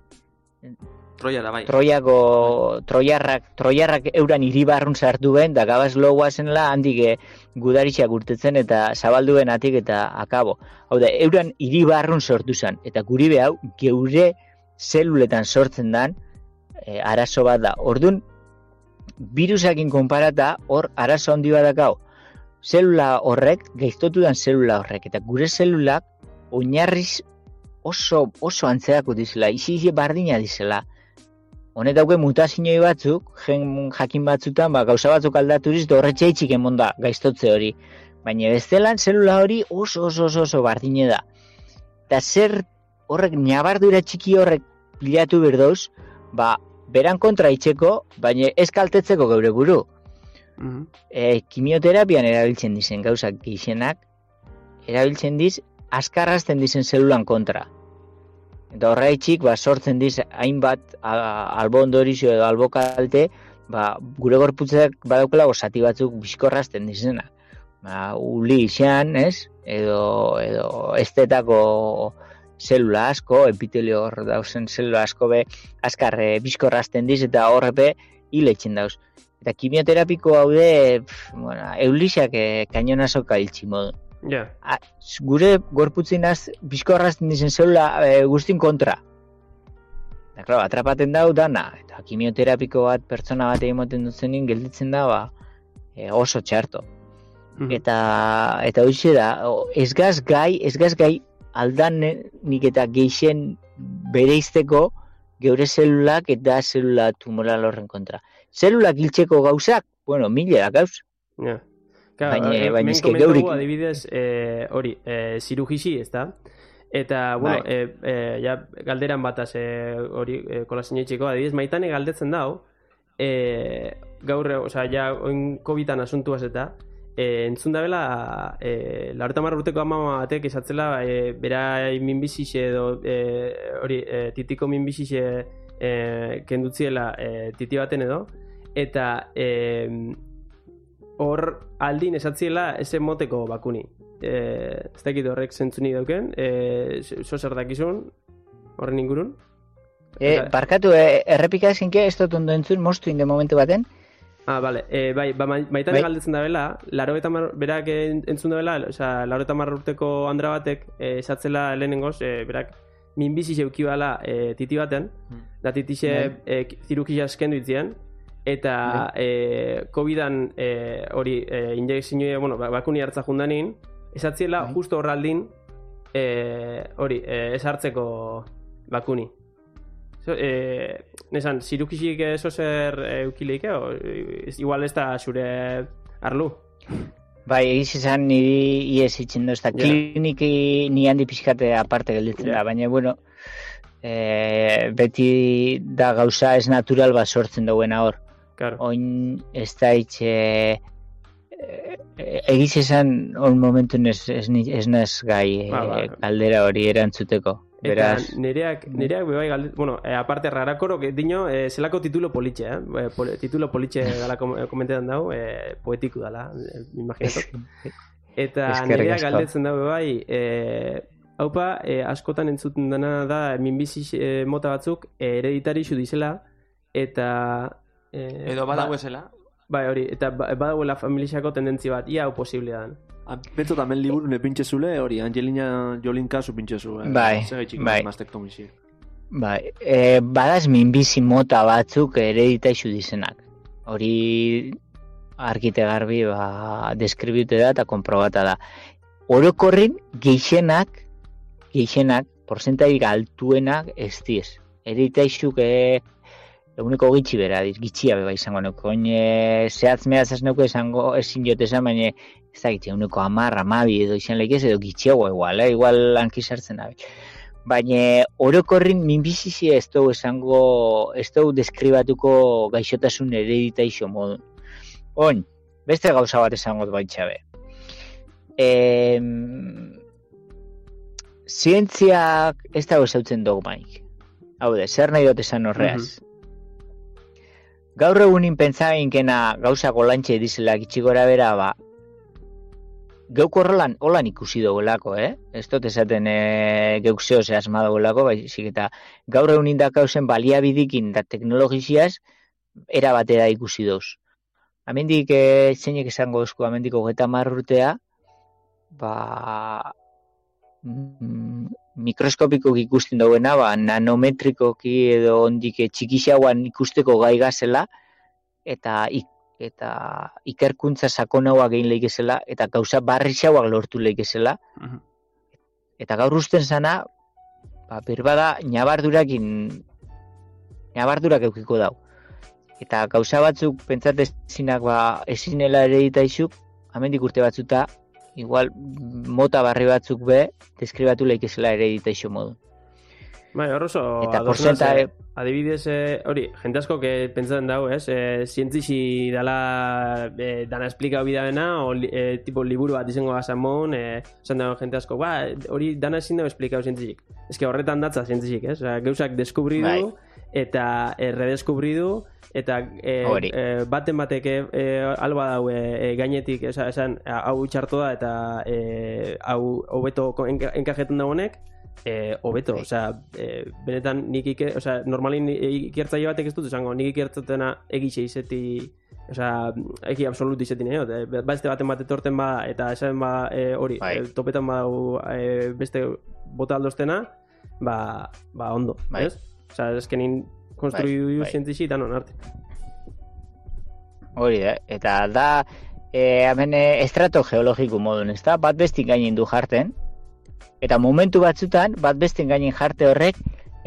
Troia da, bai. Troiako, troiarrak, troiarrak euran iribarrun sartu ben, da gabaz logoa zenela handik gudaritxak urtetzen eta zabaldu ben atik eta akabo. Hau da, euran iribarrun sortu zen, eta guri behau, geure zeluletan sortzen dan, e, arazo bat da. Orduan, virusakin konparata, hor arazo handi bat dakau. Zelula horrek, gaiztotu dan zelula horrek, eta gure zelulak oinarriz oso, oso antzeako dizela, izi bardina dizela. Honet dauke mutazioi batzuk, gen jakin batzutan, ba, gauza batzuk aldaturiz, horretxe itxik emonda gaiztotze hori. Baina bestelan, zelula hori oso oso oso, oso bardine da. Eta zer horrek, nabardura txiki horrek pilatu berdoz, ba, beran kontra itxeko, baina ez kaltetzeko geure buru. Mm-hmm. E, kimioterapian erabiltzen dizen gauzak gixenak, erabiltzen diz, askarrazten dizen zelulan kontra. Eta horreitxik, ba, sortzen diz, hainbat albo ondorizio edo albo kalte, ba, gure gorputzak badaukela zati batzuk bizkorrazten dizena. Ba, uli izan, ez? Edo, edo estetako zelula asko, epitelio hor dauzen zelula asko be, azkar e, bizkorrazten diz, eta horrepe hiletzen dauz. Eta kimioterapiko haude, pff, bueno, eulixak e, kainonazo kailtzi modu. Yeah. A, gure gorputzinaz bizkorrazten dizen zelula e, guztin kontra. Eta, klaro, atrapaten dau dana. Eta kimioterapiko bat pertsona bat egin duzenin gelditzen da, ba, e, oso txarto. Mm-hmm. Eta, eta hoxe da, ez gaz gai, ez gaz gai aldan nik eta geixen bereizteko geure zelulak eta zelula tumoral horren kontra. Zelulak hiltzeko gauzak, bueno, mila da gauz. Yeah. Claro, baina, eh, baina eske geurik adibidez eh, hori, eh, zirugisi, ez da? Eta, bueno, eh, eh, ja, galderan bataz eh, hori eh, kolazin eitxiko, adibidez, maitane galdetzen dau, eh, gaur, osea, ja, oin covidan asuntuaz eta, eh, entzun da bela, eh, laureta marra urteko ama batek esatzela, eh, bera minbizixe edo, eh, hori, eh, titiko minbizixe eh, kendutziela eh, titi baten edo, eta, eh, hor aldin esatziela ese moteko bakuni. Eh, ez dakit horrek zentzuni dauken, eh, zo zer dakizun, horren ingurun? Eh, barkatu, eh, errepika ezinke, ez dut ondo entzun, mostu inde momentu baten. Ah, bale, eh, bai, ba, maitane bai. Galdetzen da bela, laro eta mar, berak entzun da bela, oza, laro eta marra urteko andra batek, eh, esatzela lehenengoz, eh, berak minbizi zeuki bala eh, titi baten, hmm. da titixe eh, zirugia eskendu itzien, eta eh, covidan eh, hori eh, injekzioa, bueno, bakuni hartza jundanin, esatziela Bai. Justo horraldin eh, hori, eh, ez hartzeko bakuni. So, eh, nesan, zirukisik eso zer eukileike, o ez, igual ez da zure arlu? Bai, egiz esan niri ies itxen dozta, yeah. Kliniki ni handi pixkate aparte gelditzen yeah. da, baina, bueno, eh, beti da gauza ez natural bat sortzen duena hor. Claro. Oin ez da itxe e, egiz esan on momentun ez, ez, ez naz gai ba, ba. Kaldera hori erantzuteko. Beraz... Eta nereak, nereak bebai galdet, bueno, e, aparte rarakoro, que diño, e, zelako titulo politxe, eh? Pol, titulo politxe gala komentetan dau, e, poetiku dala, e, imaginatok. Eta nereak galdetzen dau bebai, e, haupa, e, askotan entzuten dena da, minbizi e, mota batzuk, e, hereditari zu dizela, eta... Eh, edo badago esela? Bai, hori, eta badago la familiako tendentzi bat, ia hau posible dan. Betzo tamen liburu ne pintxezule, hori, Angelina Jolin kasu pintxezu. Eh? Bai, bai. Mastektomisi. Bai, e, badaz minbizi mota batzuk hereditaixu dizenak. Hori argite garbi ba, deskribite da eta konprobata da. Orokorren gehienak, gehienak, porcentaik altuenak ez diez. Eritaixuk e, eguneko gitxi bera, gitxia beba izango nuko. Oin e, zehatz mehaz ez nuko esango, ezin jote esan, baina ez da gitxia, eguneko amar, amabi edo izan leikez, edo gitxiago igual, eh? Igual hankizartzen da. Baina orokorrin minbizizi ez dugu esango, ez dugu deskribatuko gaixotasun hereditaixo modun. Oin, beste gauza bat esango baitxabe. E, zientziak ez dago esautzen dogmaik. Hau de, zer nahi dut esan horreaz. Mm-hmm. Gaur egunin pentsagainkena gauzako lantxe dizela gitxigora bera, ba, geuk horrelan holan ikusi dugulako, eh? Ez dut esaten e, geuk zeo zehazma dugulako, baizik eta gaur egunin dakauzen baliabidikin da teknologiziaz era batera ikusi dauz. Amendik e, zeinek esango duzko, amendiko geta marrurtea, ba, mm, mikroskopiko ikusten dauena, ba, nanometrikoki edo ondik txikixauan ikusteko gai gazela, eta ik, eta ikerkuntza sakonagoa egin lehikezela, eta gauza barrixauak lortu lehikezela. Uh-huh. Eta gaur usten zana, ba, berbada, nabardurakin, nabardurak eukiko dau. Eta gauza batzuk pentsatezinak ba, ezinela hereditaixuk, amendik urte batzuta, igual mota barri batzuk be, deskribatu lehikezela hereditaixo modu. Bai, hor oso, eta porcenta, eh, adibidez, eh, hori, jente asko que pentsatzen dau, ez, eh, zientzixi dala, eh, dana esplikau bidabena, o eh, tipo liburu bat izango gazamon, eh, esan dago jente asko, ba, hori dana ezin dago esplikau zientzixik. Ez que horretan datza zientzixik, ez, o gauzak deskubridu, bai. Eta eh, redeskubridu, eta eh, eh, baten batek eh, alba dau eh, gainetik, esan, esan hau txarto da, eta eh, hau hobeto enkajetan dagoenek, eh, hobeto, osea, eh, benetan nik iker, osea, normalin ikertzaile batek ez dut esango, nik ikertzatena egixe izeti, osea, egi absolut izetin, eh? Ba este baten bat etorten bada, eta esan ba hori, eh, eh, topetan badau eh, beste bota aldostena, ba, ba ondo, bai. Ez? Osea, eskenin konstruidu bai, bai. Zientixi eta non arte. Hori da, eta da, eh, hemen estrato geologiko modun, ez da, bat bestin gainin du jarten, eta momentu batzutan, bat bestin gainin jarte horrek,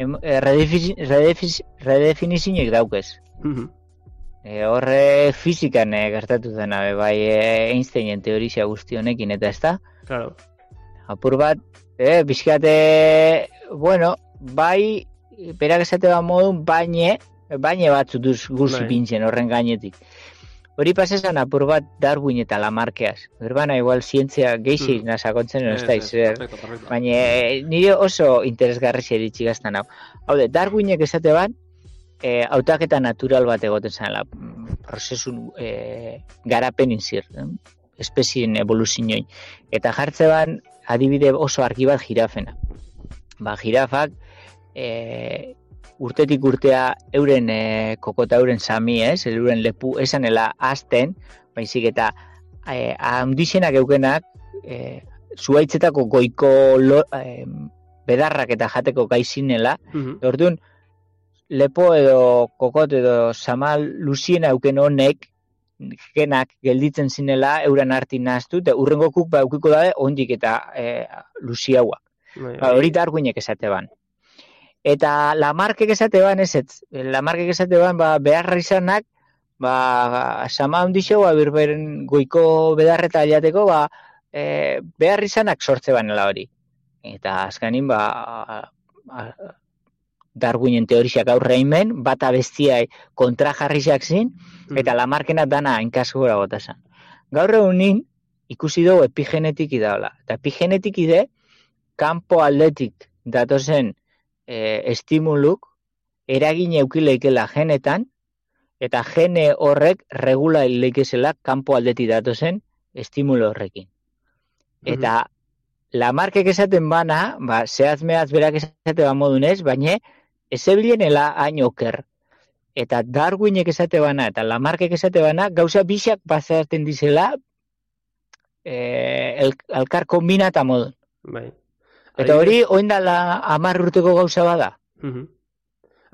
redefinizinek daukez. Mm-hmm. E, horre fizikan e, gertatu dena, bai e, Einsteinen teorizia guzti honekin, eta ez da? Claro. Apur bat, e, bizkate, bueno, bai, berak esate bat modun, baine, baine batzu duz guzi pintzen horren gainetik. Hori pasesan apur bat Darwin eta Lamarckeaz. Berbana igual zientzia geixi mm. nasakontzen no ez daiz. Baina nire oso interesgarri zeritxik gaztan hau. Hau de, Darwinek esate bat, e, hautaketa natural bat egoten zanela. Prozesun e, garapen inzir. Eh? Espezien evoluzioin. Eta jartze ban, adibide oso argi bat jirafena. Ba, jirafak, e, urtetik urtea euren e, kokota euren sami, ez? Euren lepu esanela azten, baizik eta e, handixenak eukenak e, zuaitzetako goiko lo, e, bedarrak eta jateko gaizinela. Mm-hmm. Orduan, lepo edo kokot edo samal luziena euken honek genak gelditzen zinela euren arti nahaztu, eta urrengo kuk ba eukiko dabe ondik eta e, luziauak. Ba, hori Darwinek esate ban. Eta Lamarckek esate ban ez ez. Lamarckek esate ban ba, beharra izanak, ba, sama handixo, ba, birberen goiko bedarreta aliateko, ba, e, behar izanak sortze banela hori. Eta azkanin, ba, Darwinen teoriziak aurre imen, bata bestiai kontra jarriziak zin, eta Lamarckena dana inkasgora gota zen. Gaur egunin, ikusi dugu epigenetiki daula. Eta epigenetiki de, kanpo aldetik datozen E, estimuluk eragin eukileikela genetan, eta gene horrek regula leikezela kanpo aldeti datozen estimulo horrekin. Eta mm-hmm. Lamarckek esaten bana, ba, zehaz mehaz berak esate ban modunez, baina ezebilienela hain oker. Eta Darwinek esate bana, eta Lamarckek esate bana, gauza bisak bazaten dizela e, el, elkar kombinata modun. Bai. Eta hori, oindala hamar urteko gauza bada. Uh-huh.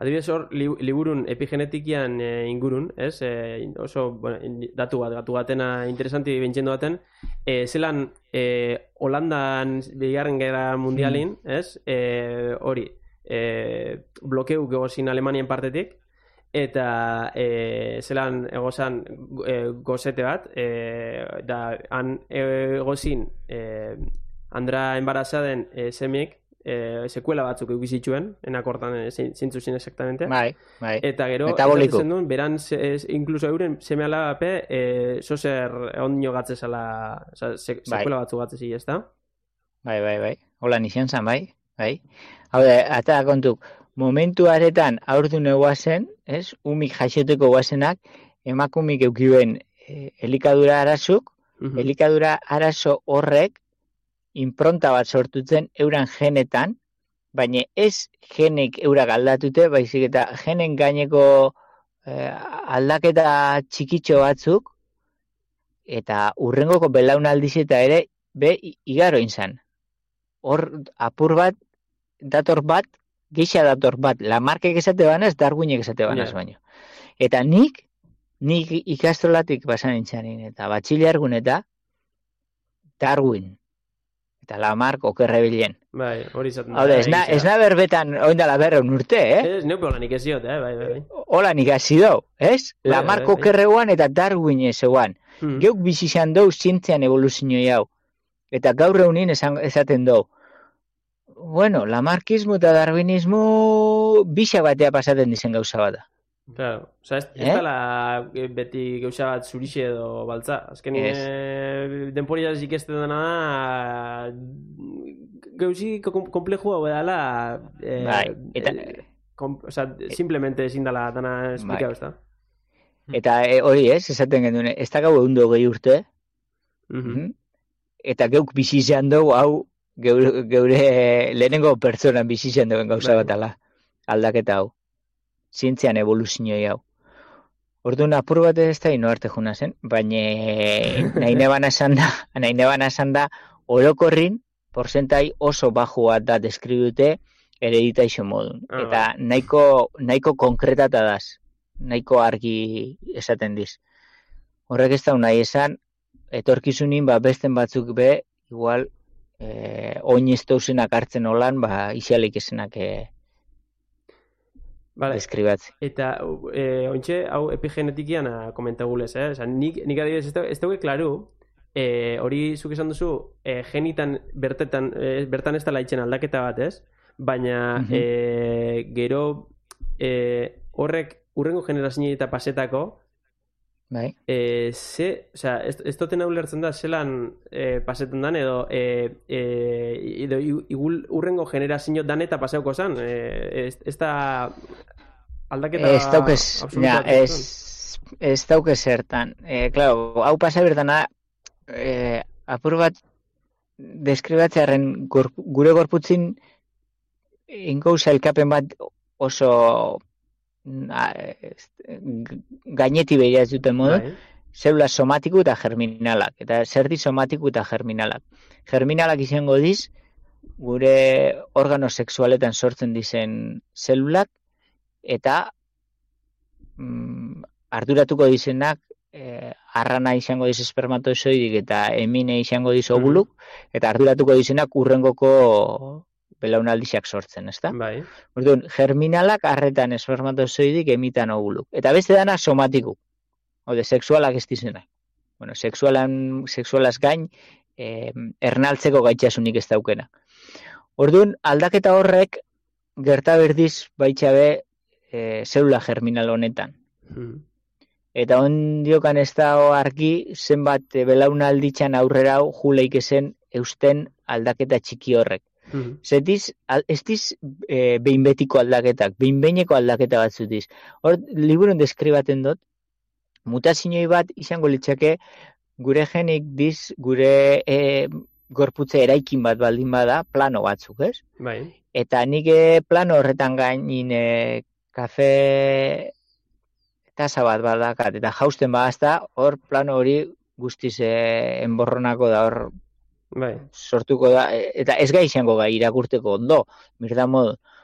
adibidez hor, li, liburun epigenetikian e, ingurun, ez? E, oso, bueno, datu bat, datu batena interesanti bintxendo baten, e, zelan e, Holandan bigarren gerra mundialin, mm. ez? E, hori, e, blokeu gogozin Alemanien partetik, eta e, zelan egozan e, gozete bat, e, da han egozin e, Andra embarazaden e, semik, e, sekuela batzuk eukizituen, enakortan e, zintzu zin exactamente. Bai, bai. Eta gero, metaboliko. Duen, beran, se, incluso euren seme alape, e, zozer ondino gatzezala, oza, se, sekuela bai. batzuk gatzezi, ez da? Bai, bai, bai. Hola, nixen zan, bai, bai. Hau da, eta kontuk, momentu aretan aurdun eguazen, ez, umik jaixoteko guazenak, emakumik eukibuen e, elikadura arazuk, uh-huh. elikadura arazo horrek, impronta bat sortutzen euran genetan, baina ez genek eurak aldatute, baizik eta genen gaineko eh, aldaketa txikitxo batzuk, eta urrengoko belaunaldiz eta ere, be igaro inzan. Hor apur bat, dator bat, geixa dator bat, Lamarckek esate banaz, Darwinek esate banaz yeah. baino. Eta nik, nik ikastrolatik basan intzanin, eta batxiliargun eta Darwin. Eta Lamarck okerrebilen. Bai, hori izaten da. Hau da, ez na berbetan oindala berreun urte, eh? Ez, neupe hola nik ez ziot, eh? Bai, bai, bai. Hola nik hasi dau, ez? Bai, Lamarck bai, bai. okerreuan eta Darwin ezeuan. Hmm. Geuk bizizan dau zientzian evoluzioi hau. Eta gaur reunin esan, esaten dau. Bueno, Lamarckismo eta Darwinismo bisa batea pasaten dizen gauza bada. Claro, o sea, ez, eh? ez dala beti gauza bat zurixe edo baltza. Azken yes. e, denporiaz ikesten dena gauzi komplexua edala e, bai, eta e, kom, o sea, simplemente ezin dala dana esplikau, bai. ez da? Eta e, hori ez, esaten genduen, ez da gau egun dogei urte, mm-hmm. eta geuk bizizan dugu hau geure, geure lehenengo pertsonan bizizan duen gauza bai. bat ala, aldaketa hau. Zientzian evoluzioi hau. Orduan apur bat ez da ino arte juna zen, baina nahi neban esan da, nahi neban esan da, orokorrin, porzentai oso baju bat da deskribute hereditaixo modun. Ah, eta nahiko, nahiko konkretata daz, nahiko argi esaten diz. Horrek ez da nahi esan, etorkizunin ba, besten batzuk be, igual, eh, oin ez dauzenak hartzen olan, ba, isialik esenak eh, Vale. Deskribatzi. Eta, e, ointxe, hau epigenetikian komentagulez, eh? Osa, nik, nik adibidez, ez dauke klaru, e, hori zuk esan duzu, e, genitan bertetan, e, bertan ez da laitzen aldaketa bat, ez? Baina, uh-huh. e, gero, e, horrek, urrengo generazio eta pasetako, bai. E, ze, oza, ez, ez duten ulertzen da, zelan e, pasetan dan, edo, e, e, edo igul urrengo generazio dan eta paseuko zan, e, ez, ez da aldaketa ez daukez, ja, ez, ez daukez zertan. E, claro, hau pasa berdana, e, apur bat deskribatzearen gor, gure gorputzin ingo sailkapen bat oso gaineti behira ez duten modu, bai. Zelula somatiku eta germinalak. Eta zer di somatiku eta germinalak. Germinalak izango diz, gure organo sexualetan sortzen dizen zelulak, eta mm, arduratuko dizenak, eh, arrana izango diz espermatozoidik eta emine izango diz ovuluk, mm. eta arduratuko dizenak urrengoko belaunaldixak sortzen, ezta? Bai. Orduan, germinalak arretan espermatozoidik emitan ovuluk. Eta beste dana somatiku. Hode, sexualak ez dizenak. Bueno, sexualan, sexualaz gain, eh, ernaltzeko gaitxasunik ez daukena. Orduan, aldaketa horrek gerta berdiz baitxabe eh, zelula germinal honetan. Hmm. Eta ondiokan ez da argi zenbat belaunalditzan aurrera hau juleik esen eusten aldaketa txiki horrek. Mm-hmm. Zetiz, ez diz e, behin betiko aldaketak, behin behineko aldaketa batzutiz. Hor, liburun deskribaten dut, mutazioi bat izango litzake gure genik diz, gure e, gorputze eraikin bat baldin bada, plano batzuk, ez? Bai. Eta nik e, plano horretan gainin e, kafe tasa bat badakat, eta jausten badazta, hor plano hori guztiz e, enborronako da hor, bai. Sortuko da, eta ez gai izango gai irakurteko ondo, mirda modu.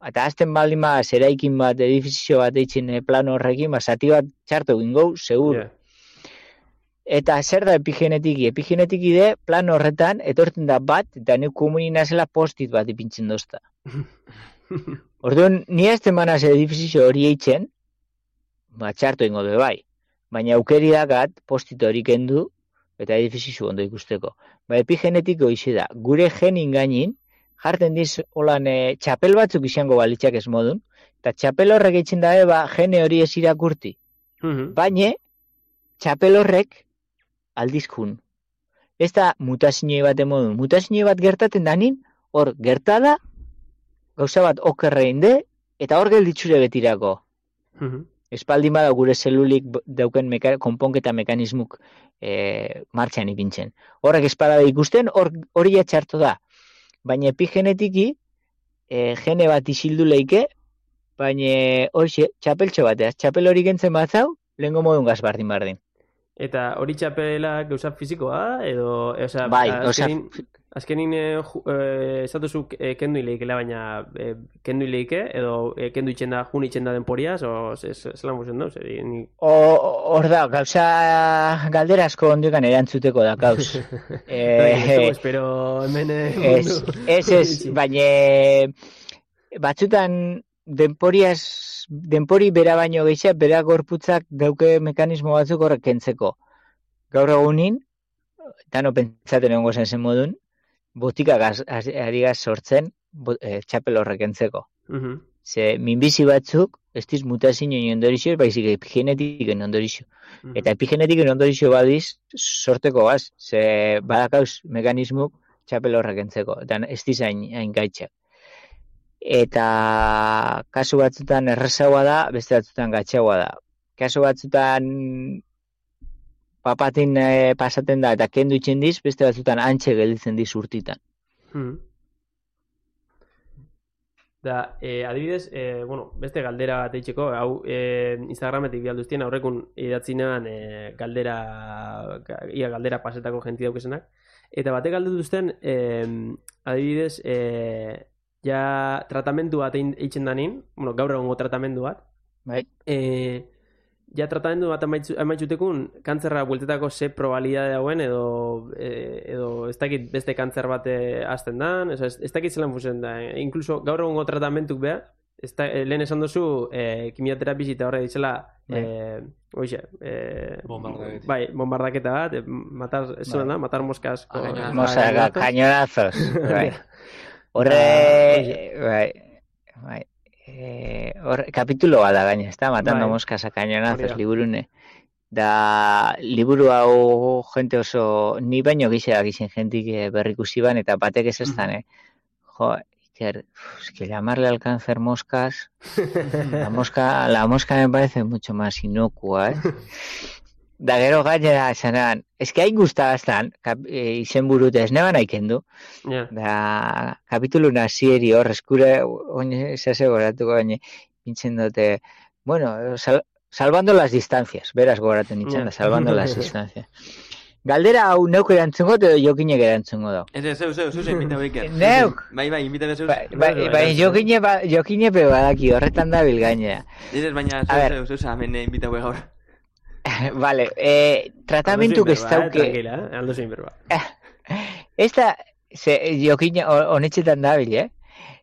eta azten baldin maz eraikin bat, edifizio bat eitzen plano horrekin, ba, zati bat txartu gingo, segur. Yeah. Eta zer da epigenetiki? Epigenetiki de plano horretan, etortzen da bat, eta nik komunin nazela postit bat ipintzen dozta. Orduan, ni azten banaz edifizio hori eitzen, ba, txartu ingo du bai. Baina aukeri dakat postit hori kendu, eta edifizio ondo ikusteko. Ba, epigenetiko izi da. Gure genin gainin, jarten diz holan e, txapel batzuk izango balitzak ez modun, eta txapel horrek eitzen dabe, ba, gene hori ez irakurti. Baina, txapel horrek aldizkun. Ez da mutazinoi bat emodun. Mutazinoi bat gertaten danin, hor gertada, gauza bat okerrein de, eta hor gelditxure betirako. Espaldin bada gure zelulik dauken meka, konponketa mekanismuk e, martxan ipintzen. Horrek espada ikusten, hori or, txarto da. Baina epigenetiki, e, gene bat isildu leike, baina hori txapeltxo bateaz. Txapel hori gentzen batzau, lehengo modun gaz bardin bardin. Eta hori txapela gauza fizikoa, edo... Oza, bai, azkenin, azkenin e, esatuzuk e, kendu ileikela, baina e, kendu ileike, edo e, kendu itxenda, jun itxenda denporiaz, o zelan buzen dauz? Hor da, gauza galdera asko ondukan erantzuteko da, gauz. eh, espero hemen... Ez, ez, ez, baina batzutan... Denporiaz, denpori bera baino gehiago, bera gorputzak dauke mekanismo batzuk horrek kentzeko. Gaur egunin, eta no pentsaten egongo zen zen modun, botika gaz, ari gaz sortzen bo, e, txapel horrek kentzeko. Uh-huh. Ze minbizi batzuk, ez diz mutazio ondorixo, baizik epigenetiken ondorixo. Uh-huh. Eta epigenetiken ondorixo badiz sorteko gaz, ze badakauz mekanismuk txapel horrek kentzeko, eta ez diz hain, hain gaitzak. Eta kasu batzutan errezagoa da, beste batzutan gatxagoa da. Kasu batzutan papatin e, pasaten da eta kendu itxen diz, beste batzutan antxe gelditzen diz urtitan. Hmm. Da, e, adibidez, e, bueno, beste galdera bat eitzeko, hau e, Instagrametik bialduztien aurrekun idatzinean e, galdera, ia galdera pasetako jenti daukesenak. Eta batek galdetuzten, e, adibidez, e, ja tratamendu bat eitzen danin, bueno, gaur egongo tratamendu bat. Bai. E, ja tratamendu bat amaitzutekun, kantzerra bueltetako ze probabilidade dauen, edo, e, edo ez dakit beste kantzer bat hasten dan, ez, ez dakit zelan fusen da. E, inkluso gaur egongo tratamentuk beha, ez da, lehen esan duzu, e, kimioterapiz eta horre ditzela, bai. e, oixe, e, bombardaketa. Bai, bombardaketa bat, e, matar, ez bai. Da, matar moskas. Mosaga, cañonazos. Bai. Horre, bai, bai, e, horre, kapitulo bat da gaina, ez da, matando bai. Moskas a cañonazos, liburune. Da, liburu hau jente oso, ni baino gizera gizien jentik berrikusi ban, eta batek ez ez dan, eh? Jo, Iker, es que llamarle al cáncer moscas, la mosca, la mosca me parece mucho más inocua, eh? Da gero gainera esanan, eske hain guztagaztan, e, izen burute ez neban aikendu, yeah. Da kapitulu nazieri hor, eskure, oin esase goratuko baina, nintzen dute, bueno, sal, salvando las distancias, beraz goraten nintzen, yeah. Salvando las distancias. Galdera hau neuk erantzungo, edo jokinek erantzungo da. Ez, zeu, zeu, zeu, invita beker. Neuk? Bai, bai, invita bezer. Bai, bai, bai, jokine, ba, jokine pe badaki, horretan da bilgainea. Ez, baina, zeu, zeu, zeu, hemen invita gaur. Vale, eh, tratamentuk ez dauke... Tranquila, eh? Aldo zein berba. Ez da, jokin honetxetan dabil, eh?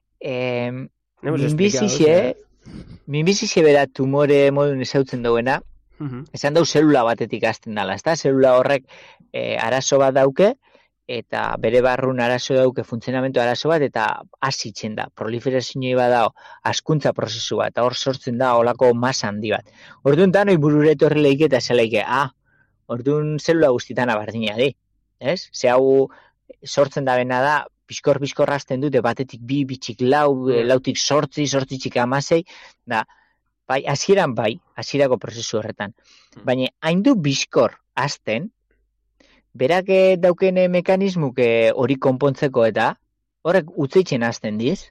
eh minbizixe, minbizixe bera tumore modun ezautzen dauena, uh-huh. Esan dau zelula batetik azten dala, ez da? Zelula horrek eh, arazo bat dauke, eta bere barrun arazo dauke, funtzionamentu arazo bat, eta hasitzen da, proliferazioi bat dao, askuntza prozesu bat, eta hor sortzen da olako masa handi bat. Orduan da, noi bururetu horri lehike eta zelaike, ah, orduan zelula guztitan abardina di, ez? Ze hau sortzen da bena da, piskor-piskor hasten dute, batetik bi, bitxik lau, lautik sortzi, sortzitxik amasei, da, bai, hasieran bai, hasierako prozesu horretan. Baina, hain du biskor hasten, berak dauken mekanismuk hori konpontzeko eta horrek utzeitzen hasten diz,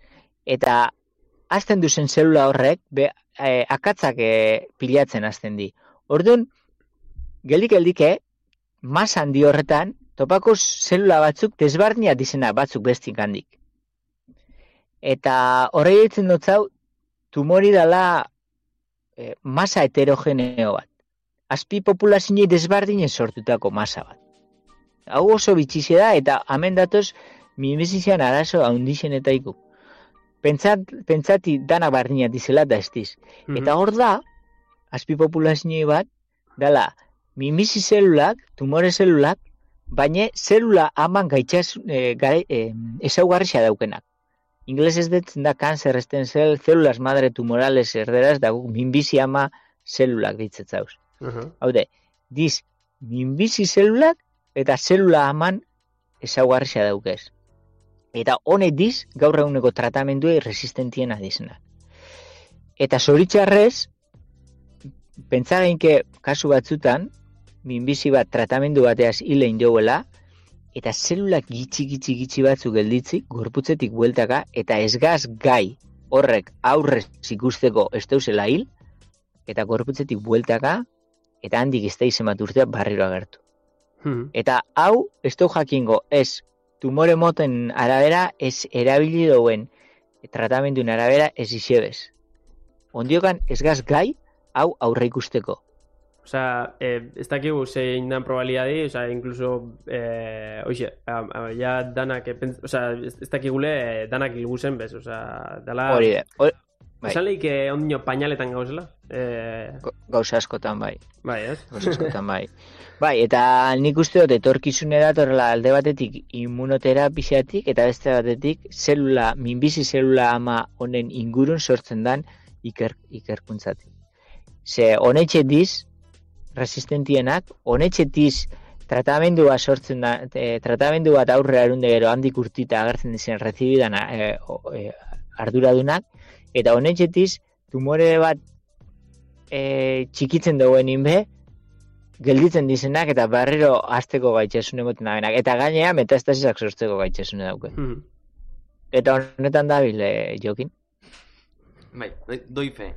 eta hasten duzen zelula horrek be, e, akatzak e, pilatzen hasten di. Orduan, geldik-geldike, mas handi horretan, topako zelula batzuk desbarnia dizena batzuk bestik handik. Eta horrei ditzen dut zau, tumori dela e, masa heterogeneo bat. Azpi populazioi desbardinen sortutako masa bat. Hau oso bitxize da, eta hemen datoz, minbizizian arazo handixenetaiko. Pentsat, pentsati danak bardinat dizela da estiz. Mm-hmm. Eta hor da, azpi populazioi bat, dela, minbizi zelulak, tumore zelulak, baina zelula aman gaitxas e, e, ezaugarria daukenak. Ingeles ez detzen da kanzer esten zel, zelulas madre tumorales erderaz, da minbizi ama zelulak ditzetzauz. Uh-huh. Haude, diz, minbizi zelulak eta zelula aman ezaugarria daukez. Eta honek diz, gaur eguneko tratamenduei resistentien adizena. Eta zoritxarrez, pentsageinke kasu batzutan, minbizi bat tratamendu bateaz hilein joguela, eta zelulak gitxi-gitxi-gitxi batzuk gelditzik, gorputzetik bueltaka, eta esgaz gai horrek aurrez ikusteko ez dauzela hil, eta gorputzetik bueltaka, eta handik ez da izemat urtea barriro agertu. Hmm. Eta hau, ez dau jakingo, ez tumore moten arabera, ez erabili dauen tratamenduen arabera, ez isebez. Ondiokan esgaz gai, hau aurre ikusteko. Osea, eh, ez dakigu zein dan probabilidadi, osea, incluso, eh, oixe, ja danak, osea, ez dakigule eh, danak ilguzen bez, osea, dala... Hori, hori, bai. Esan lehik eh, ondino pañaletan gauzela? Eh... Gauza askotan, bai. Bai, ez? Gauza askotan, bai. Bai, eta nik uste dut etorkizune datorrela alde batetik immunoterapiatik, eta beste batetik zelula, minbizi zelula ama honen ingurun sortzen dan iker, ikerkuntzatik. Ze honetxe diz, resistentienak, honetxetiz tratamendua sortzen da, e, tratamendu bat aurrera erunde gero handik urtita agertzen dizen rezibidan e, e, arduradunak, eta honetxetiz tumore bat e, txikitzen dauen inbe, gelditzen dizenak eta barriro hasteko gaitxasune moten dabenak, eta gainea metastasisak sortzeko gaitxasune dauke. Hmm. Eta honetan dabil, e, Jokin? Bai, doi fe.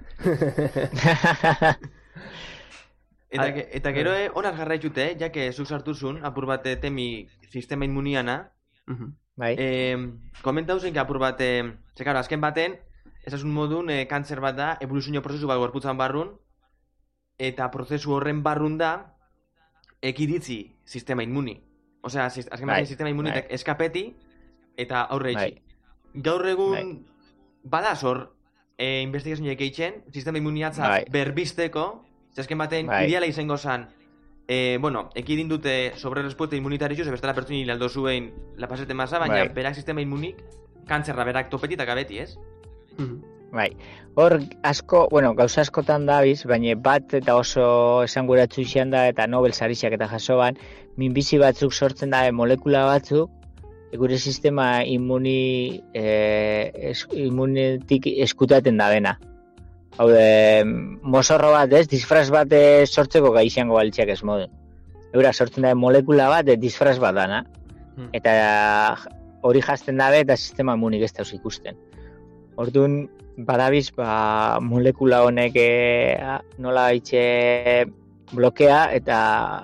Eta, eta gero eh, onak jarraitute, eh, jake zuk sartuzun, apur bat temi sistema inmuniana. Uh-huh. Bai. Eh, komenta hausen apur bat, eh, zekaro, azken baten, ezasun modun, eh, kantzer bat da, evoluzio prozesu bat gorputzan barrun, eta prozesu horren barrun da, ekiditzi sistema inmuni. Osea, azken baten bai. Sistema inmunitek bai. Eskapeti, eta aurre etxi. Bai. Gaur egun, bai. Badazor, eh, investigazioak eitzen, sistema immuniatza bai. Berbisteko, zazken baten, bai. Ideala izango zan, eh, bueno, ekidin dute sobre respuesta immunitario, ze bestela pertsoni aldo zuen la pasete masa, baina bai. Berak sistema inmunik, kantzerra berak topeti eta gabeti, ez? Bai, hor asko, bueno, gauza askotan dabiz, baina bat eta oso esanguratzu izan da, eta Nobel sarixak eta jasoban, minbizi batzuk sortzen da molekula batzuk, gure sistema immuni, eh, es, immunitik eskutaten da bena. Hau de, mozorro bat ez, disfraz bat sortzeko gai izango balitxak ez modu. Eura, sortzen da molekula bat, disfraz bat dana. Hmm. Eta hori jazten dabe eta sistema immunik ez dauz ikusten. Orduan, badabiz, ba, molekula honek e, nola itxe blokea eta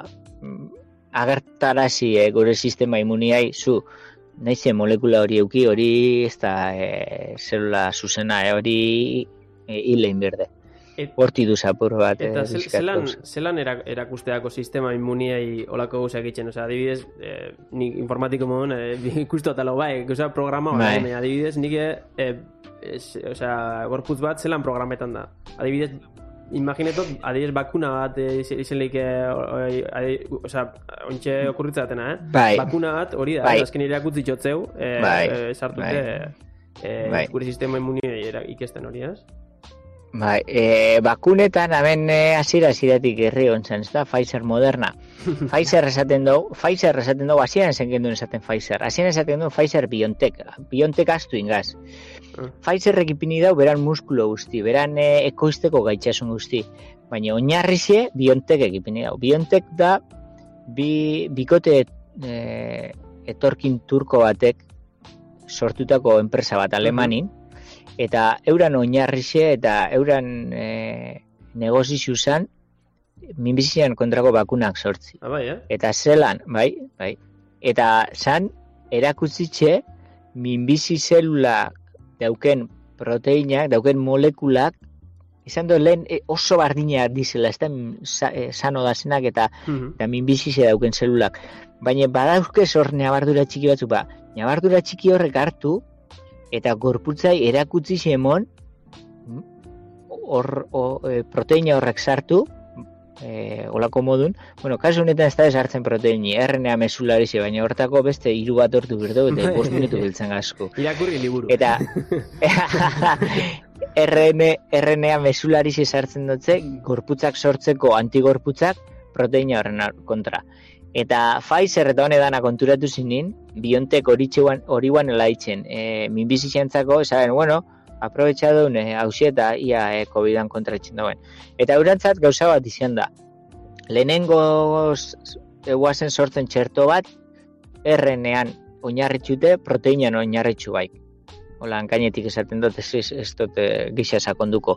agertarazi e, gure sistema immuniai zu. Naize molekula hori euki, hori ez da e, zelula zuzena, e, hori hilein berde. Horti duz apur bat. Eta eh, zelan, zelan erakusteako sistema immuniai olako gauza egitzen, oza, adibidez, eh, nik informatiko modun, eh, ikustu atalo bai, gauza programa, bai. Baina, adibidez, nik, eh, es, oza, gorputz bat zelan programetan da. Adibidez, imaginetot, adibidez, bakuna bat izen lehik, eh, oza, ontxe okurritzatena, eh? Bai. Bakuna bat, hori da, bai. Azken irakutzi jotzeu, eh, bai. eh, sartute, bai. eh, bai. Gure sistema immuniai ikesten hori, ez? Bai, e, bakunetan, hemen hasiera hasieratik herri ontzen, ez da, Pfizer Moderna. Pfizer esaten dugu, Pfizer esaten dugu, hasieran esan genduen esaten Pfizer. Hasieran esaten dugu Pfizer BioNTech, BioNTech astu ingaz. Uh. Pfizerrek ipini dau, beran muskulo guzti, beran e, ekoizteko gaitxasun guzti. Baina oinarrizie BioNTechek ipini dau. BioNTech da, bi, bikote e, etorkin turko batek sortutako enpresa bat Alemanin, uh-huh. Eta euran oinarrixe eta euran e, negozizio zan minbizian kontrako bakunak sortzi. Ah, bai, eh? Eta zelan, bai, bai. Eta zan erakutzitxe minbizi zelula dauken proteinak, dauken molekulak, izan dut lehen oso bardina dizela, ez da sano da zenak eta, Mhm. eta minbizize dauken zelulak. Baina badauzke hor nabardura txiki batzuk, ba, nabardura txiki horrek hartu, eta gorputzai erakutsi zemon, hor, hor e, proteina horrek sartu, e, olako modun, bueno, kasu honetan ez da esartzen proteini, R N A mesularize, baina hortako beste hiru bat hortu berdu, eta bost minutu biltzen asko. Irakurri liburu. Eta R N A mesularize sartzen dutze, gorputzak sortzeko antigorputzak proteina horren kontra. Eta Pfizer eta honedana konturatu zinin, BioNTech hori guan elaitzen, e, minbiziziantzako, esaben, bueno, aprobetxadun e, hausia eta ia e, COVID-an kontra etxen dauen. Eta eurantzat gauza bat izan da. Lehenengo eguazen sortzen txerto bat, R N A-an oinarritxute, proteinan oinarritxu baik. Hola, hankainetik esaten dut, ez, ez, ez dut e, gisa sakonduko.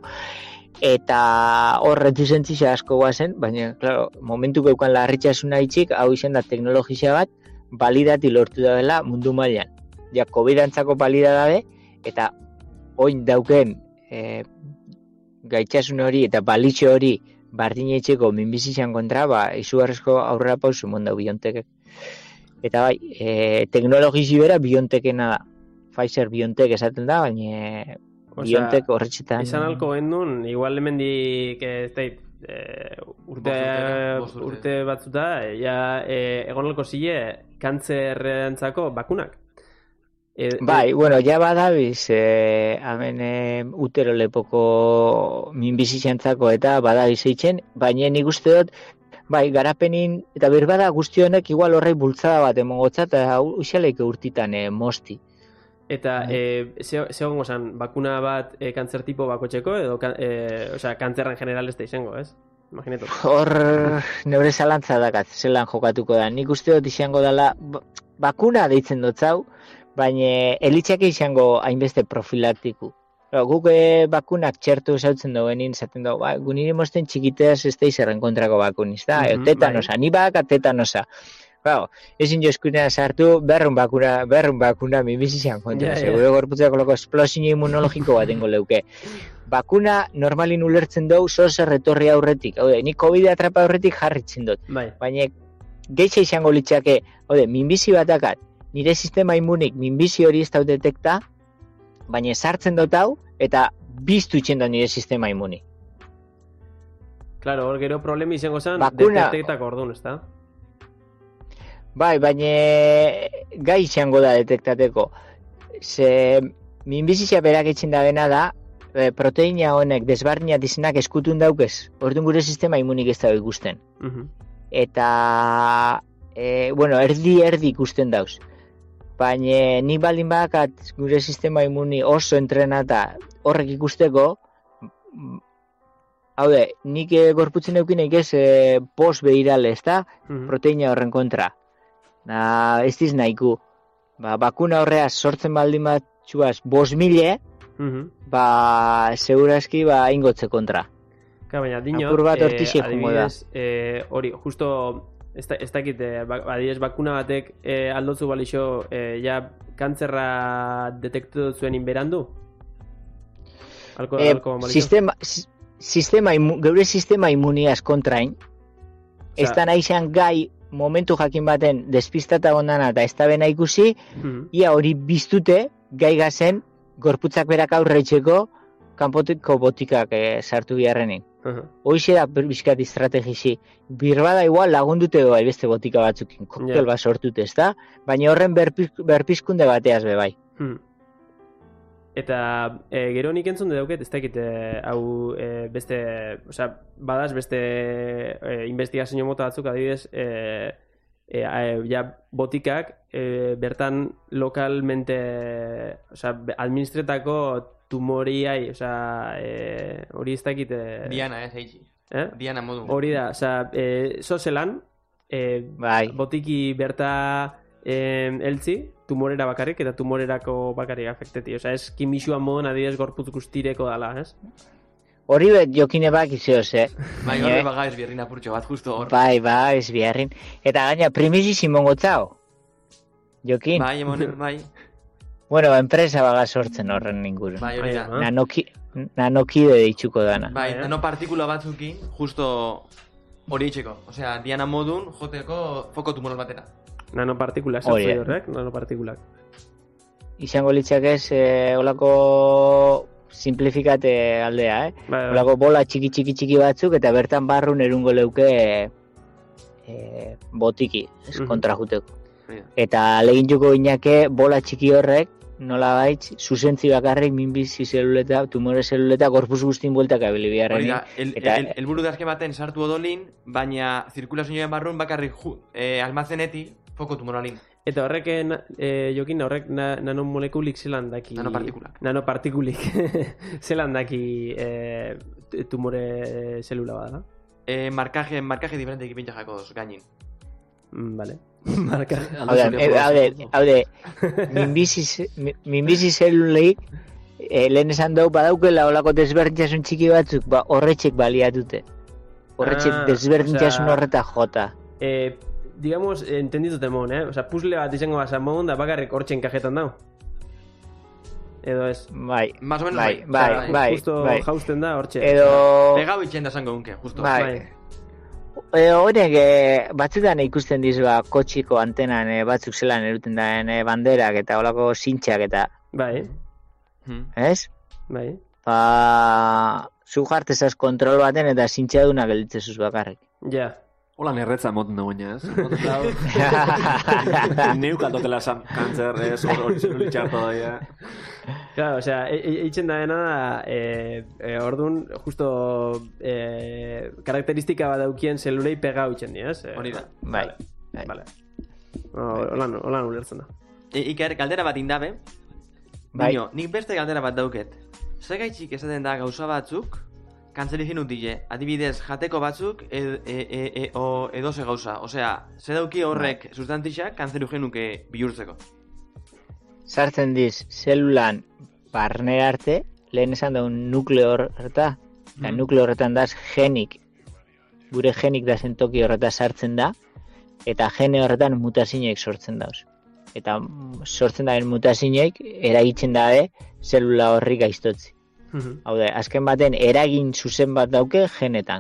Eta horretu zentzisa asko guazen, baina, claro, momentuko eukan larritxasuna itxik, hau izan da teknologizia bat, balidati lortu da dela mundu mailan. Ja, COVID-antzako balida dabe, eta oin dauken e, gaitxasun hori eta balitxo hori bardinetxeko minbizizan kontra, ba, izugarrizko aurrera pausu mondau BioNTechek. Eta bai, e, teknologizi bera BioNTechena da. Pfizer BioNTech esaten da, baina BioNTech horretxetan... Izan alko gendun, igual hemendik ez da, e, urte, urte. urte batzuta, ja, e, egon alko zile kantzerrentzako bakunak. E, bai, e, bueno, ja badabiz, e, hemen e, utero lepoko minbiziziantzako eta badabiz eitzen, baina nik uste dut, bai, garapenin, eta berbada guzti honek igual horrei bultzada bat emongotza, eta usialeik urtitan e, mosti. Eta, e, ze hongo zan, bakuna bat e, kantzer tipo bakotxeko, edo, e, osea, kantzerren general ez da izango, ez? Imaginetu. Hor, neure zalantza dakat, zelan jokatuko da. Nik uste dut izango dela, bakuna deitzen dut zau, baina elitxake izango hainbeste profilaktiku. Guk e, bakunak txertu esautzen duenin, zaten dugu, ba, guniri mosten txikiteaz ez da izerren kontrako bakunizta, mm -hmm, tetanosa, bai. Ni baka tetanosa. Claro, ezin jo eskuinera sartu, berrun bakuna, berrun bakuna minbizizian kontra. Yeah, yeah. Segure gorputzako loko esplosio immunologiko bat dengo leuke. Bakuna normalin ulertzen dugu zoze retorri aurretik. Haude, ni COVID atrapa aurretik jarritzen dut. Bai. Baina geitxe izango litzake, haude, minbizi batakat, nire sistema immunik minbizi hori ez dau detekta, baina sartzen dut hau, eta biztu itxen da nire sistema immunik. Claro, hor gero problemi izango zen, bakuna... detektak orduan, ez da? Bai, baina gai izango da detektateko. Ze minbizizia berak etxen da bena da, e, proteina honek desbardinat izenak eskutun daukez. Orduan gure sistema immunik ez da ikusten. Uh -huh. Eta, e, bueno, erdi-erdi ikusten dauz. Baina nik baldin bakat gure sistema immuni oso entrenata horrek ikusteko, haude, nik e, gorputzen eukinek ez e, post behirale, ez da? Uh -huh. Proteina horren kontra. Na, ez diz nahiku. Ba, bakuna horreaz sortzen baldin bat txuaz bos mile, uh -huh. ba, segurazki, ba, ingotze kontra. Ka, baina, dinot, apur bat hortixek eh, adibidez, eh, hori, justo, ez, ez dakit, eh, adibidez, bakuna batek eh, aldotzu balixo, eh, ja, kantzerra detektu zuen inberandu? Alko, eh, alko balixo? Sistema, sistema, geure sistema immuniaz kontrain, ez da nahi zean gai, momentu jakin baten despistata ondana eta ez da bena ikusi, mm-hmm. ia hori biztute gai gazen gorputzak berak aurreitzeko kanpotiko botikak e, sartu biharrenin. Uh-huh. Hoize da bizkat estrategizi. Birbada igual lagundute doa beste botika batzukin, koktel yeah. bat sortute ez da, baina horren berpiz, berpizkunde bateaz be bai. Hmm. Eta e, gero nik entzun dauket, ez dakit, e, hau e, beste, osea, badaz beste e, investigazio mota batzuk, adibidez, e, e, e, ja, botikak e, bertan lokalmente, osea, administretako tumoriai, osea, e, hori ez dakit... E, Diana, ez, eitzi. Eh? Diana modu. Hori da, osea, e, zozelan, e, bai. botiki berta e, eltzi, tumorera bakarrik, eta tumorerako bakarrik afekteti. Osea, ez kimixua modon adidez gorputz guztireko dala, ez? Hori bet jokine bak izeoz, eh? Bai, hori baga ez biarrin apurtxo bat, justo hor. Bai, bai, ez biarrin. Eta gaina, primizi zimongotzao. Jokin. Bai, emonen, bai. Bueno, enpresa baga sortzen horren inguru. Bai, hori da. Bai, Nanoki, nanokide deitzuko dana. Bai, Bai, eh? nanopartikula batzukin, justo hori itxeko. Osea, diana modun joteko foko tumoral batera. Nanopartikula, Hori zer da. horrek, nanopartikulak. Izango litzakez, eh, olako simplifikate aldea, eh? Bai, bai. Olako bola txiki txiki txiki batzuk eta bertan barrun erungo leuke eh, botiki, ez, Mhm. kontrajuteko. Hori da. Eta legintuko inake bola txiki horrek nolabait zuzentzi bakarrik minbizi zeluleta, tumore zeluleta gorpuz guztin bueltak abili Hori biharrenin. da, el, Eta- el, helburu da azken baten sartu odolin, baina zirkulazioen barrun bakarrik ju, eh, almazeneti foko tumoralin. Eta horrek, eh, na- eh, Jokin, horrek na, nanomolekulik zelan daki... Nanopartikulak. Nanopartikulik zelan daki eh, t- tumore zelula bada. Eh, markaje, markaje diferente ekipintza jakoz gainin. Mm, vale. Marka. Hau da, eh, hau da, hau da, minbizi, ze- mi- minbizi zelulei eh, lehen esan dugu badaukela olako desberdintasun txiki batzuk, ba, horretxek baliatute. Horretxek Ah, desberdintasun osea- horreta jota. Eh, digamos, entenditu temon, eh? Osa, puzzle bat izango basan modun da bakarrik hortxen kajetan dau. Edo ez. Bai, Más o menos bai, bai. bai, bai, Justo bai. jausten da hortxe. Edo... Pegau itxen da zango unke, justo. Bai. Bai. E, Honek, e, batzutan ikusten diz ba, kotxiko antenan e, batzuk zelan eruten daen e, banderak eta olako zintxak eta, Bai, Hmm. ez? bai. Ba, zu jartezaz kontrol baten eta zintxaduna gelditzezuz bakarrik. Ja. Hola nerretza moten da baina, ez? Moten da, neuk aldotela san, kantzer, ez, hor hori zeluli txarto daia. Claro, o sea, e- e- eitzen da dena da, eh, eh, orduan, justo eh, karakteristika bat daukien zelulei pegau itzen di, ez? Eh, Hori da. Bai, bai. Vale. Oh, holan, holan ulertzen da. E, Iker, galdera bat indabe. Bai. Dino, nik beste galdera bat dauket. Zer gaitxik esaten da gauza batzuk, kantzerigen utile, adibidez, jateko batzuk ed, e, e, e, o, edo ze gauza. Osea, ze dauki horrek sustantixak kantzerigenuke bihurtzeko. Sartzen diz, zelulan barne arte, lehen esan da un nukleo horreta, eta Mhm. nukleo horretan daz genik, gure genik dazen toki horreta sartzen da, eta gene horretan mutazinek sortzen dauz. Eta mm, sortzen daren mutazinek eragitzen dabe zelula horri gaiztotzi. Mhm. Hau da, azken baten eragin zuzen bat dauke genetan.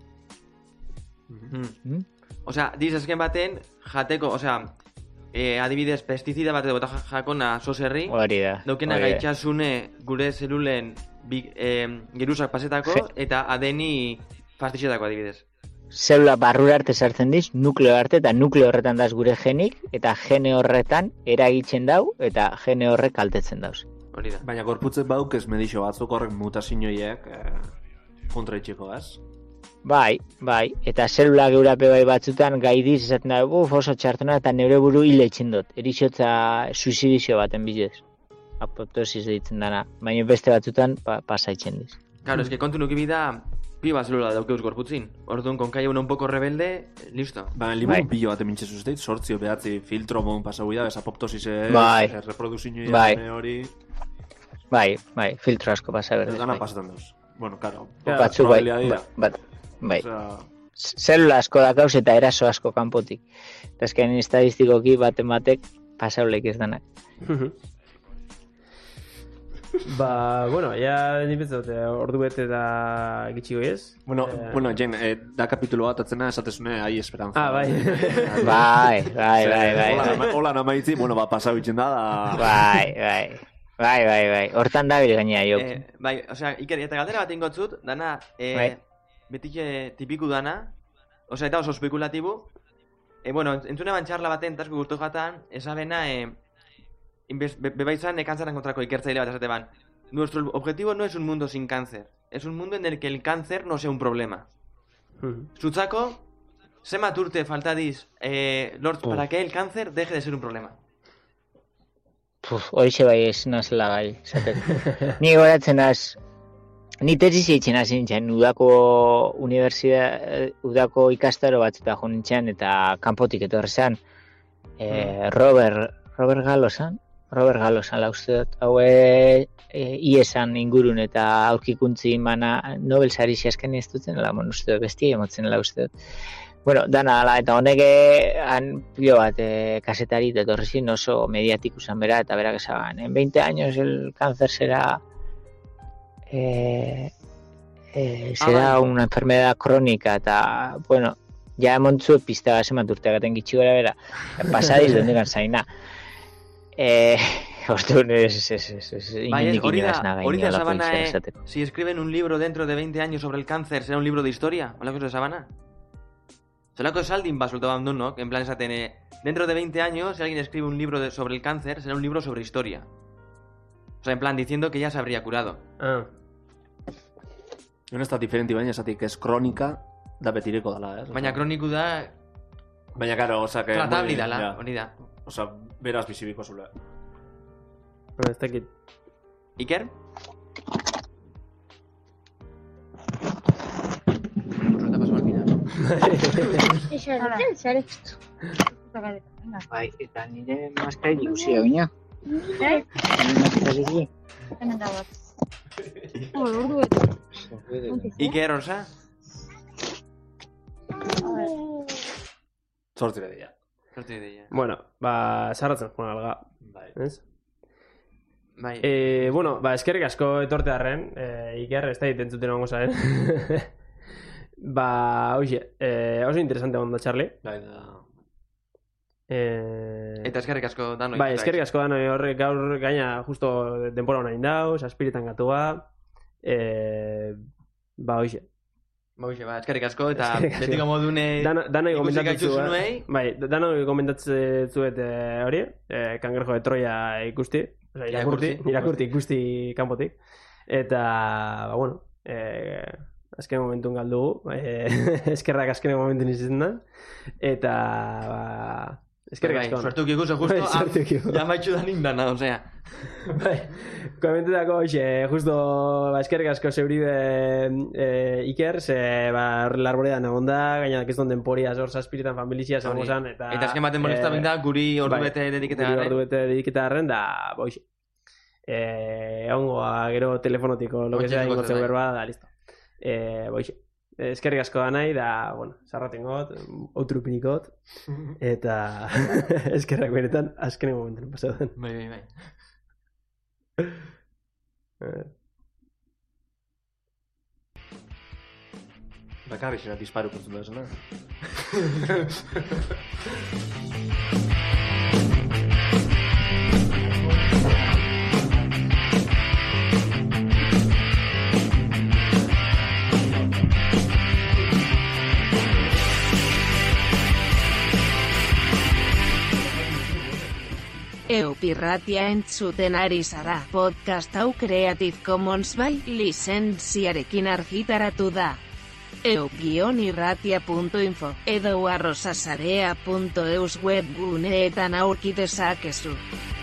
Hmm. Mm? Osea, diz azken baten, jateko, osea, e, adibidez, pestizida bat edo bota ja- jakona soserri, Hori da. daukena hori da. gaitxasune gure zelulen bi, e, gerusak pasetako Je- eta adeni fastixetako adibidez. Zelula barrura arte sartzen diz, nukleo arte, eta nukleo horretan daz gure genik, eta gene horretan eragitzen dau, eta gene horrek kaltetzen dauz. Hori da. Baina gorputzek baduk ez medixo batzuk horrek mutazioiek eh, kontra itxeko, ez? Bai, bai, eta zelula geurape bai batzutan gai diz, esaten da, buf, oso txartuna, eta neure buru hile etxen dut. Erixotza suizidizio baten bidez. Apoptosis deitzen dana, baina beste batzutan pa, pasa etxen diz. Claro, es que kontu nuki bida, piba zelula daukeuz gorputzin. Orduan, konkai una un poco rebelde, listo. Baina liburu Bai. pilo bat emintxe zuzteit, sortzio behatzi filtro mon pasau da, ez apoptosis ez, Bai. ez reproduzioa Bai. hori, Bai, bai, filtro asko pasa ez berdez. gana Bai. pasetan dauz. Bueno, karo, Claro, Batzuk bai, probabilidadea. bat, bai. Osea, Zelula asko dakauz eta eraso asko kanpotik. Eta azken estadistikoki baten batek pasaulek ez danak. Mhm. Ba, bueno, ya ni betzot, eh, ordu bete da gitxiko ez? Bueno, Eh, bueno, Jen, eh, da kapitulo bat atzena esatezune hai esperanza. Ah, bai. Bai, bai, bai, bai. Hola, bai. nama- hola namaitzi, bueno, ba, pasau itxen da, da... Bai, bai. Bai, bai, bai. Hortan dabil gaina jo. Eh, bai, osea, Iker, eta galdera bat ingotzut, dana, eh, Bai. betike tipiku dana, osea, eta oso spekulatibo, eh, bueno, entzune ban txarla baten, tasko gurtu jatan, esabena, eh, inbes- be- bebaizan, eh, kantzaren kontrako ikertzaile bat esate ban. Nuestro objetivo no es un mundo sin cáncer, es un mundo en el que el cáncer no sea un problema. Mhm. Zutzako, zenbat urte falta diz, eh, lort, Uf. para que el cáncer deje de ser un problema. Puf, horixe bai ez nazela gai. Esateko. Ni goratzen az, ni tesis eitzen hasi nintzen, udako universidad, udako ikastaro batzuta jo nintzen, eta kanpotik etorri zen, eh, Robert, Robert Gallo zan? Robert Gallo zan, la uste dut, hau e, e, iesan ingurun eta aurkikuntzi mana Nobel sari xasken ez dutzen, la mon uste dut, bestia emotzen la uste dut. Bueno, dana ala, eta honek han pilo bat eh, kasetari eta etorrezin oso mediatiku izan bera, eta berak esaban, en veinte años el cáncer será eh, eh, será Ah, una enfermedad crónica, eta, bueno, ja emontzu pista bat urteagaten gitxi gara bera, pasadiz dondekan zaina. Eh, Orduan, es, es, es, es, Bai, hori da, naga, hori da inolako Sabana, izan eh, esateko. si escriben un libro dentro de veinte años sobre el cáncer, ¿será un libro de historia? ¿Hola cosa de Sabana? Zelako esaldin bat soltaban duen, ¿no? En plan esaten, eh, dentro de veinte años, si alguien escribe un libro de, sobre el cáncer, será un libro sobre historia. O sea, en plan, diciendo que ya se habría curado. Ah. Non ez da diferenti baina esatik ez kronika da betireko dala, eh? Baina kroniku da, Baina, karo, oza, que... tratable muy- dala, ja. hori da. Oza, beraz bizibiko zule. Bueno, ez dakit. Iker? Resulta paso al final. Bai, eta nire maskari ikusi da gina. Nire maskari. Iker, Rosa? Zortzi bedia. Sorte ideia. Bueno, ba, sarratzen joan alga. Bai. Ez? Bai. Eh, bueno, ba, eskerrik asko etorte harren, eh, Iker, ez da entzuten ongo zaren. Ba, hoxe, eh, oso interesante ondo, Charlie. Bai, da... Eh, Eta eskerrik asko danoi. bai, eskerrik asko da, noi horrek gaur gaina justo denpora honain dau, saspiritan gatua. Eh, ba, hoxe. Ba, hoxe, ba, eskerrik asko, eta Eskerrik asko. betiko modune Dano, danoi ikusi komentatzen gaituzun zuen. nuei. Bai, danoi komentatzen zuet eh, hori, eh, Kangrejo de Troya ikusti, osea, irakurti, Irakurti. irakurti ikusti kanpotik. Eta, ba, bueno, eh, azken momentun galdugu, eh, eskerrak azken momentun izan da, eta, ba, eskerrik Bai, asko. sortuk ikuso, justo, Bai, sortu ikuso. ja maitxu da nindana, osea. Bai, komentetako hoxe, justo, ba, eskerrik asko zeuride eh, Iker, ze, ba, larboredan egon da, gaina kiston denporia, zor saspiritan familizia zango Hori. zan, eta... Eta azken baten molesta eh, da, guri ordu bai, bete dediketa guri gara. ordu bete dediketa garren, da, ba, hoxe. Eh, ongoa, gero telefonotiko, lo que Hoxe sea, zuko ingotzeu zer, bai. berba, da, listo. Eh, ba, hoxe. Eskerrik asko da nahi, da, bueno, sarraten got, outro pinikot, eta eskerrak benetan, azken momentan pasatzen. Bai, bai, bai. Eh, Bakarri zera disparu kurtzen da esena. Eupirratia entzuten ari zara. Podcast hau Creative Commons by lizentziarekin argitaratu da. eu-irratia punto info edo arrosasarea punto eus webguneetan aurki dezakezu.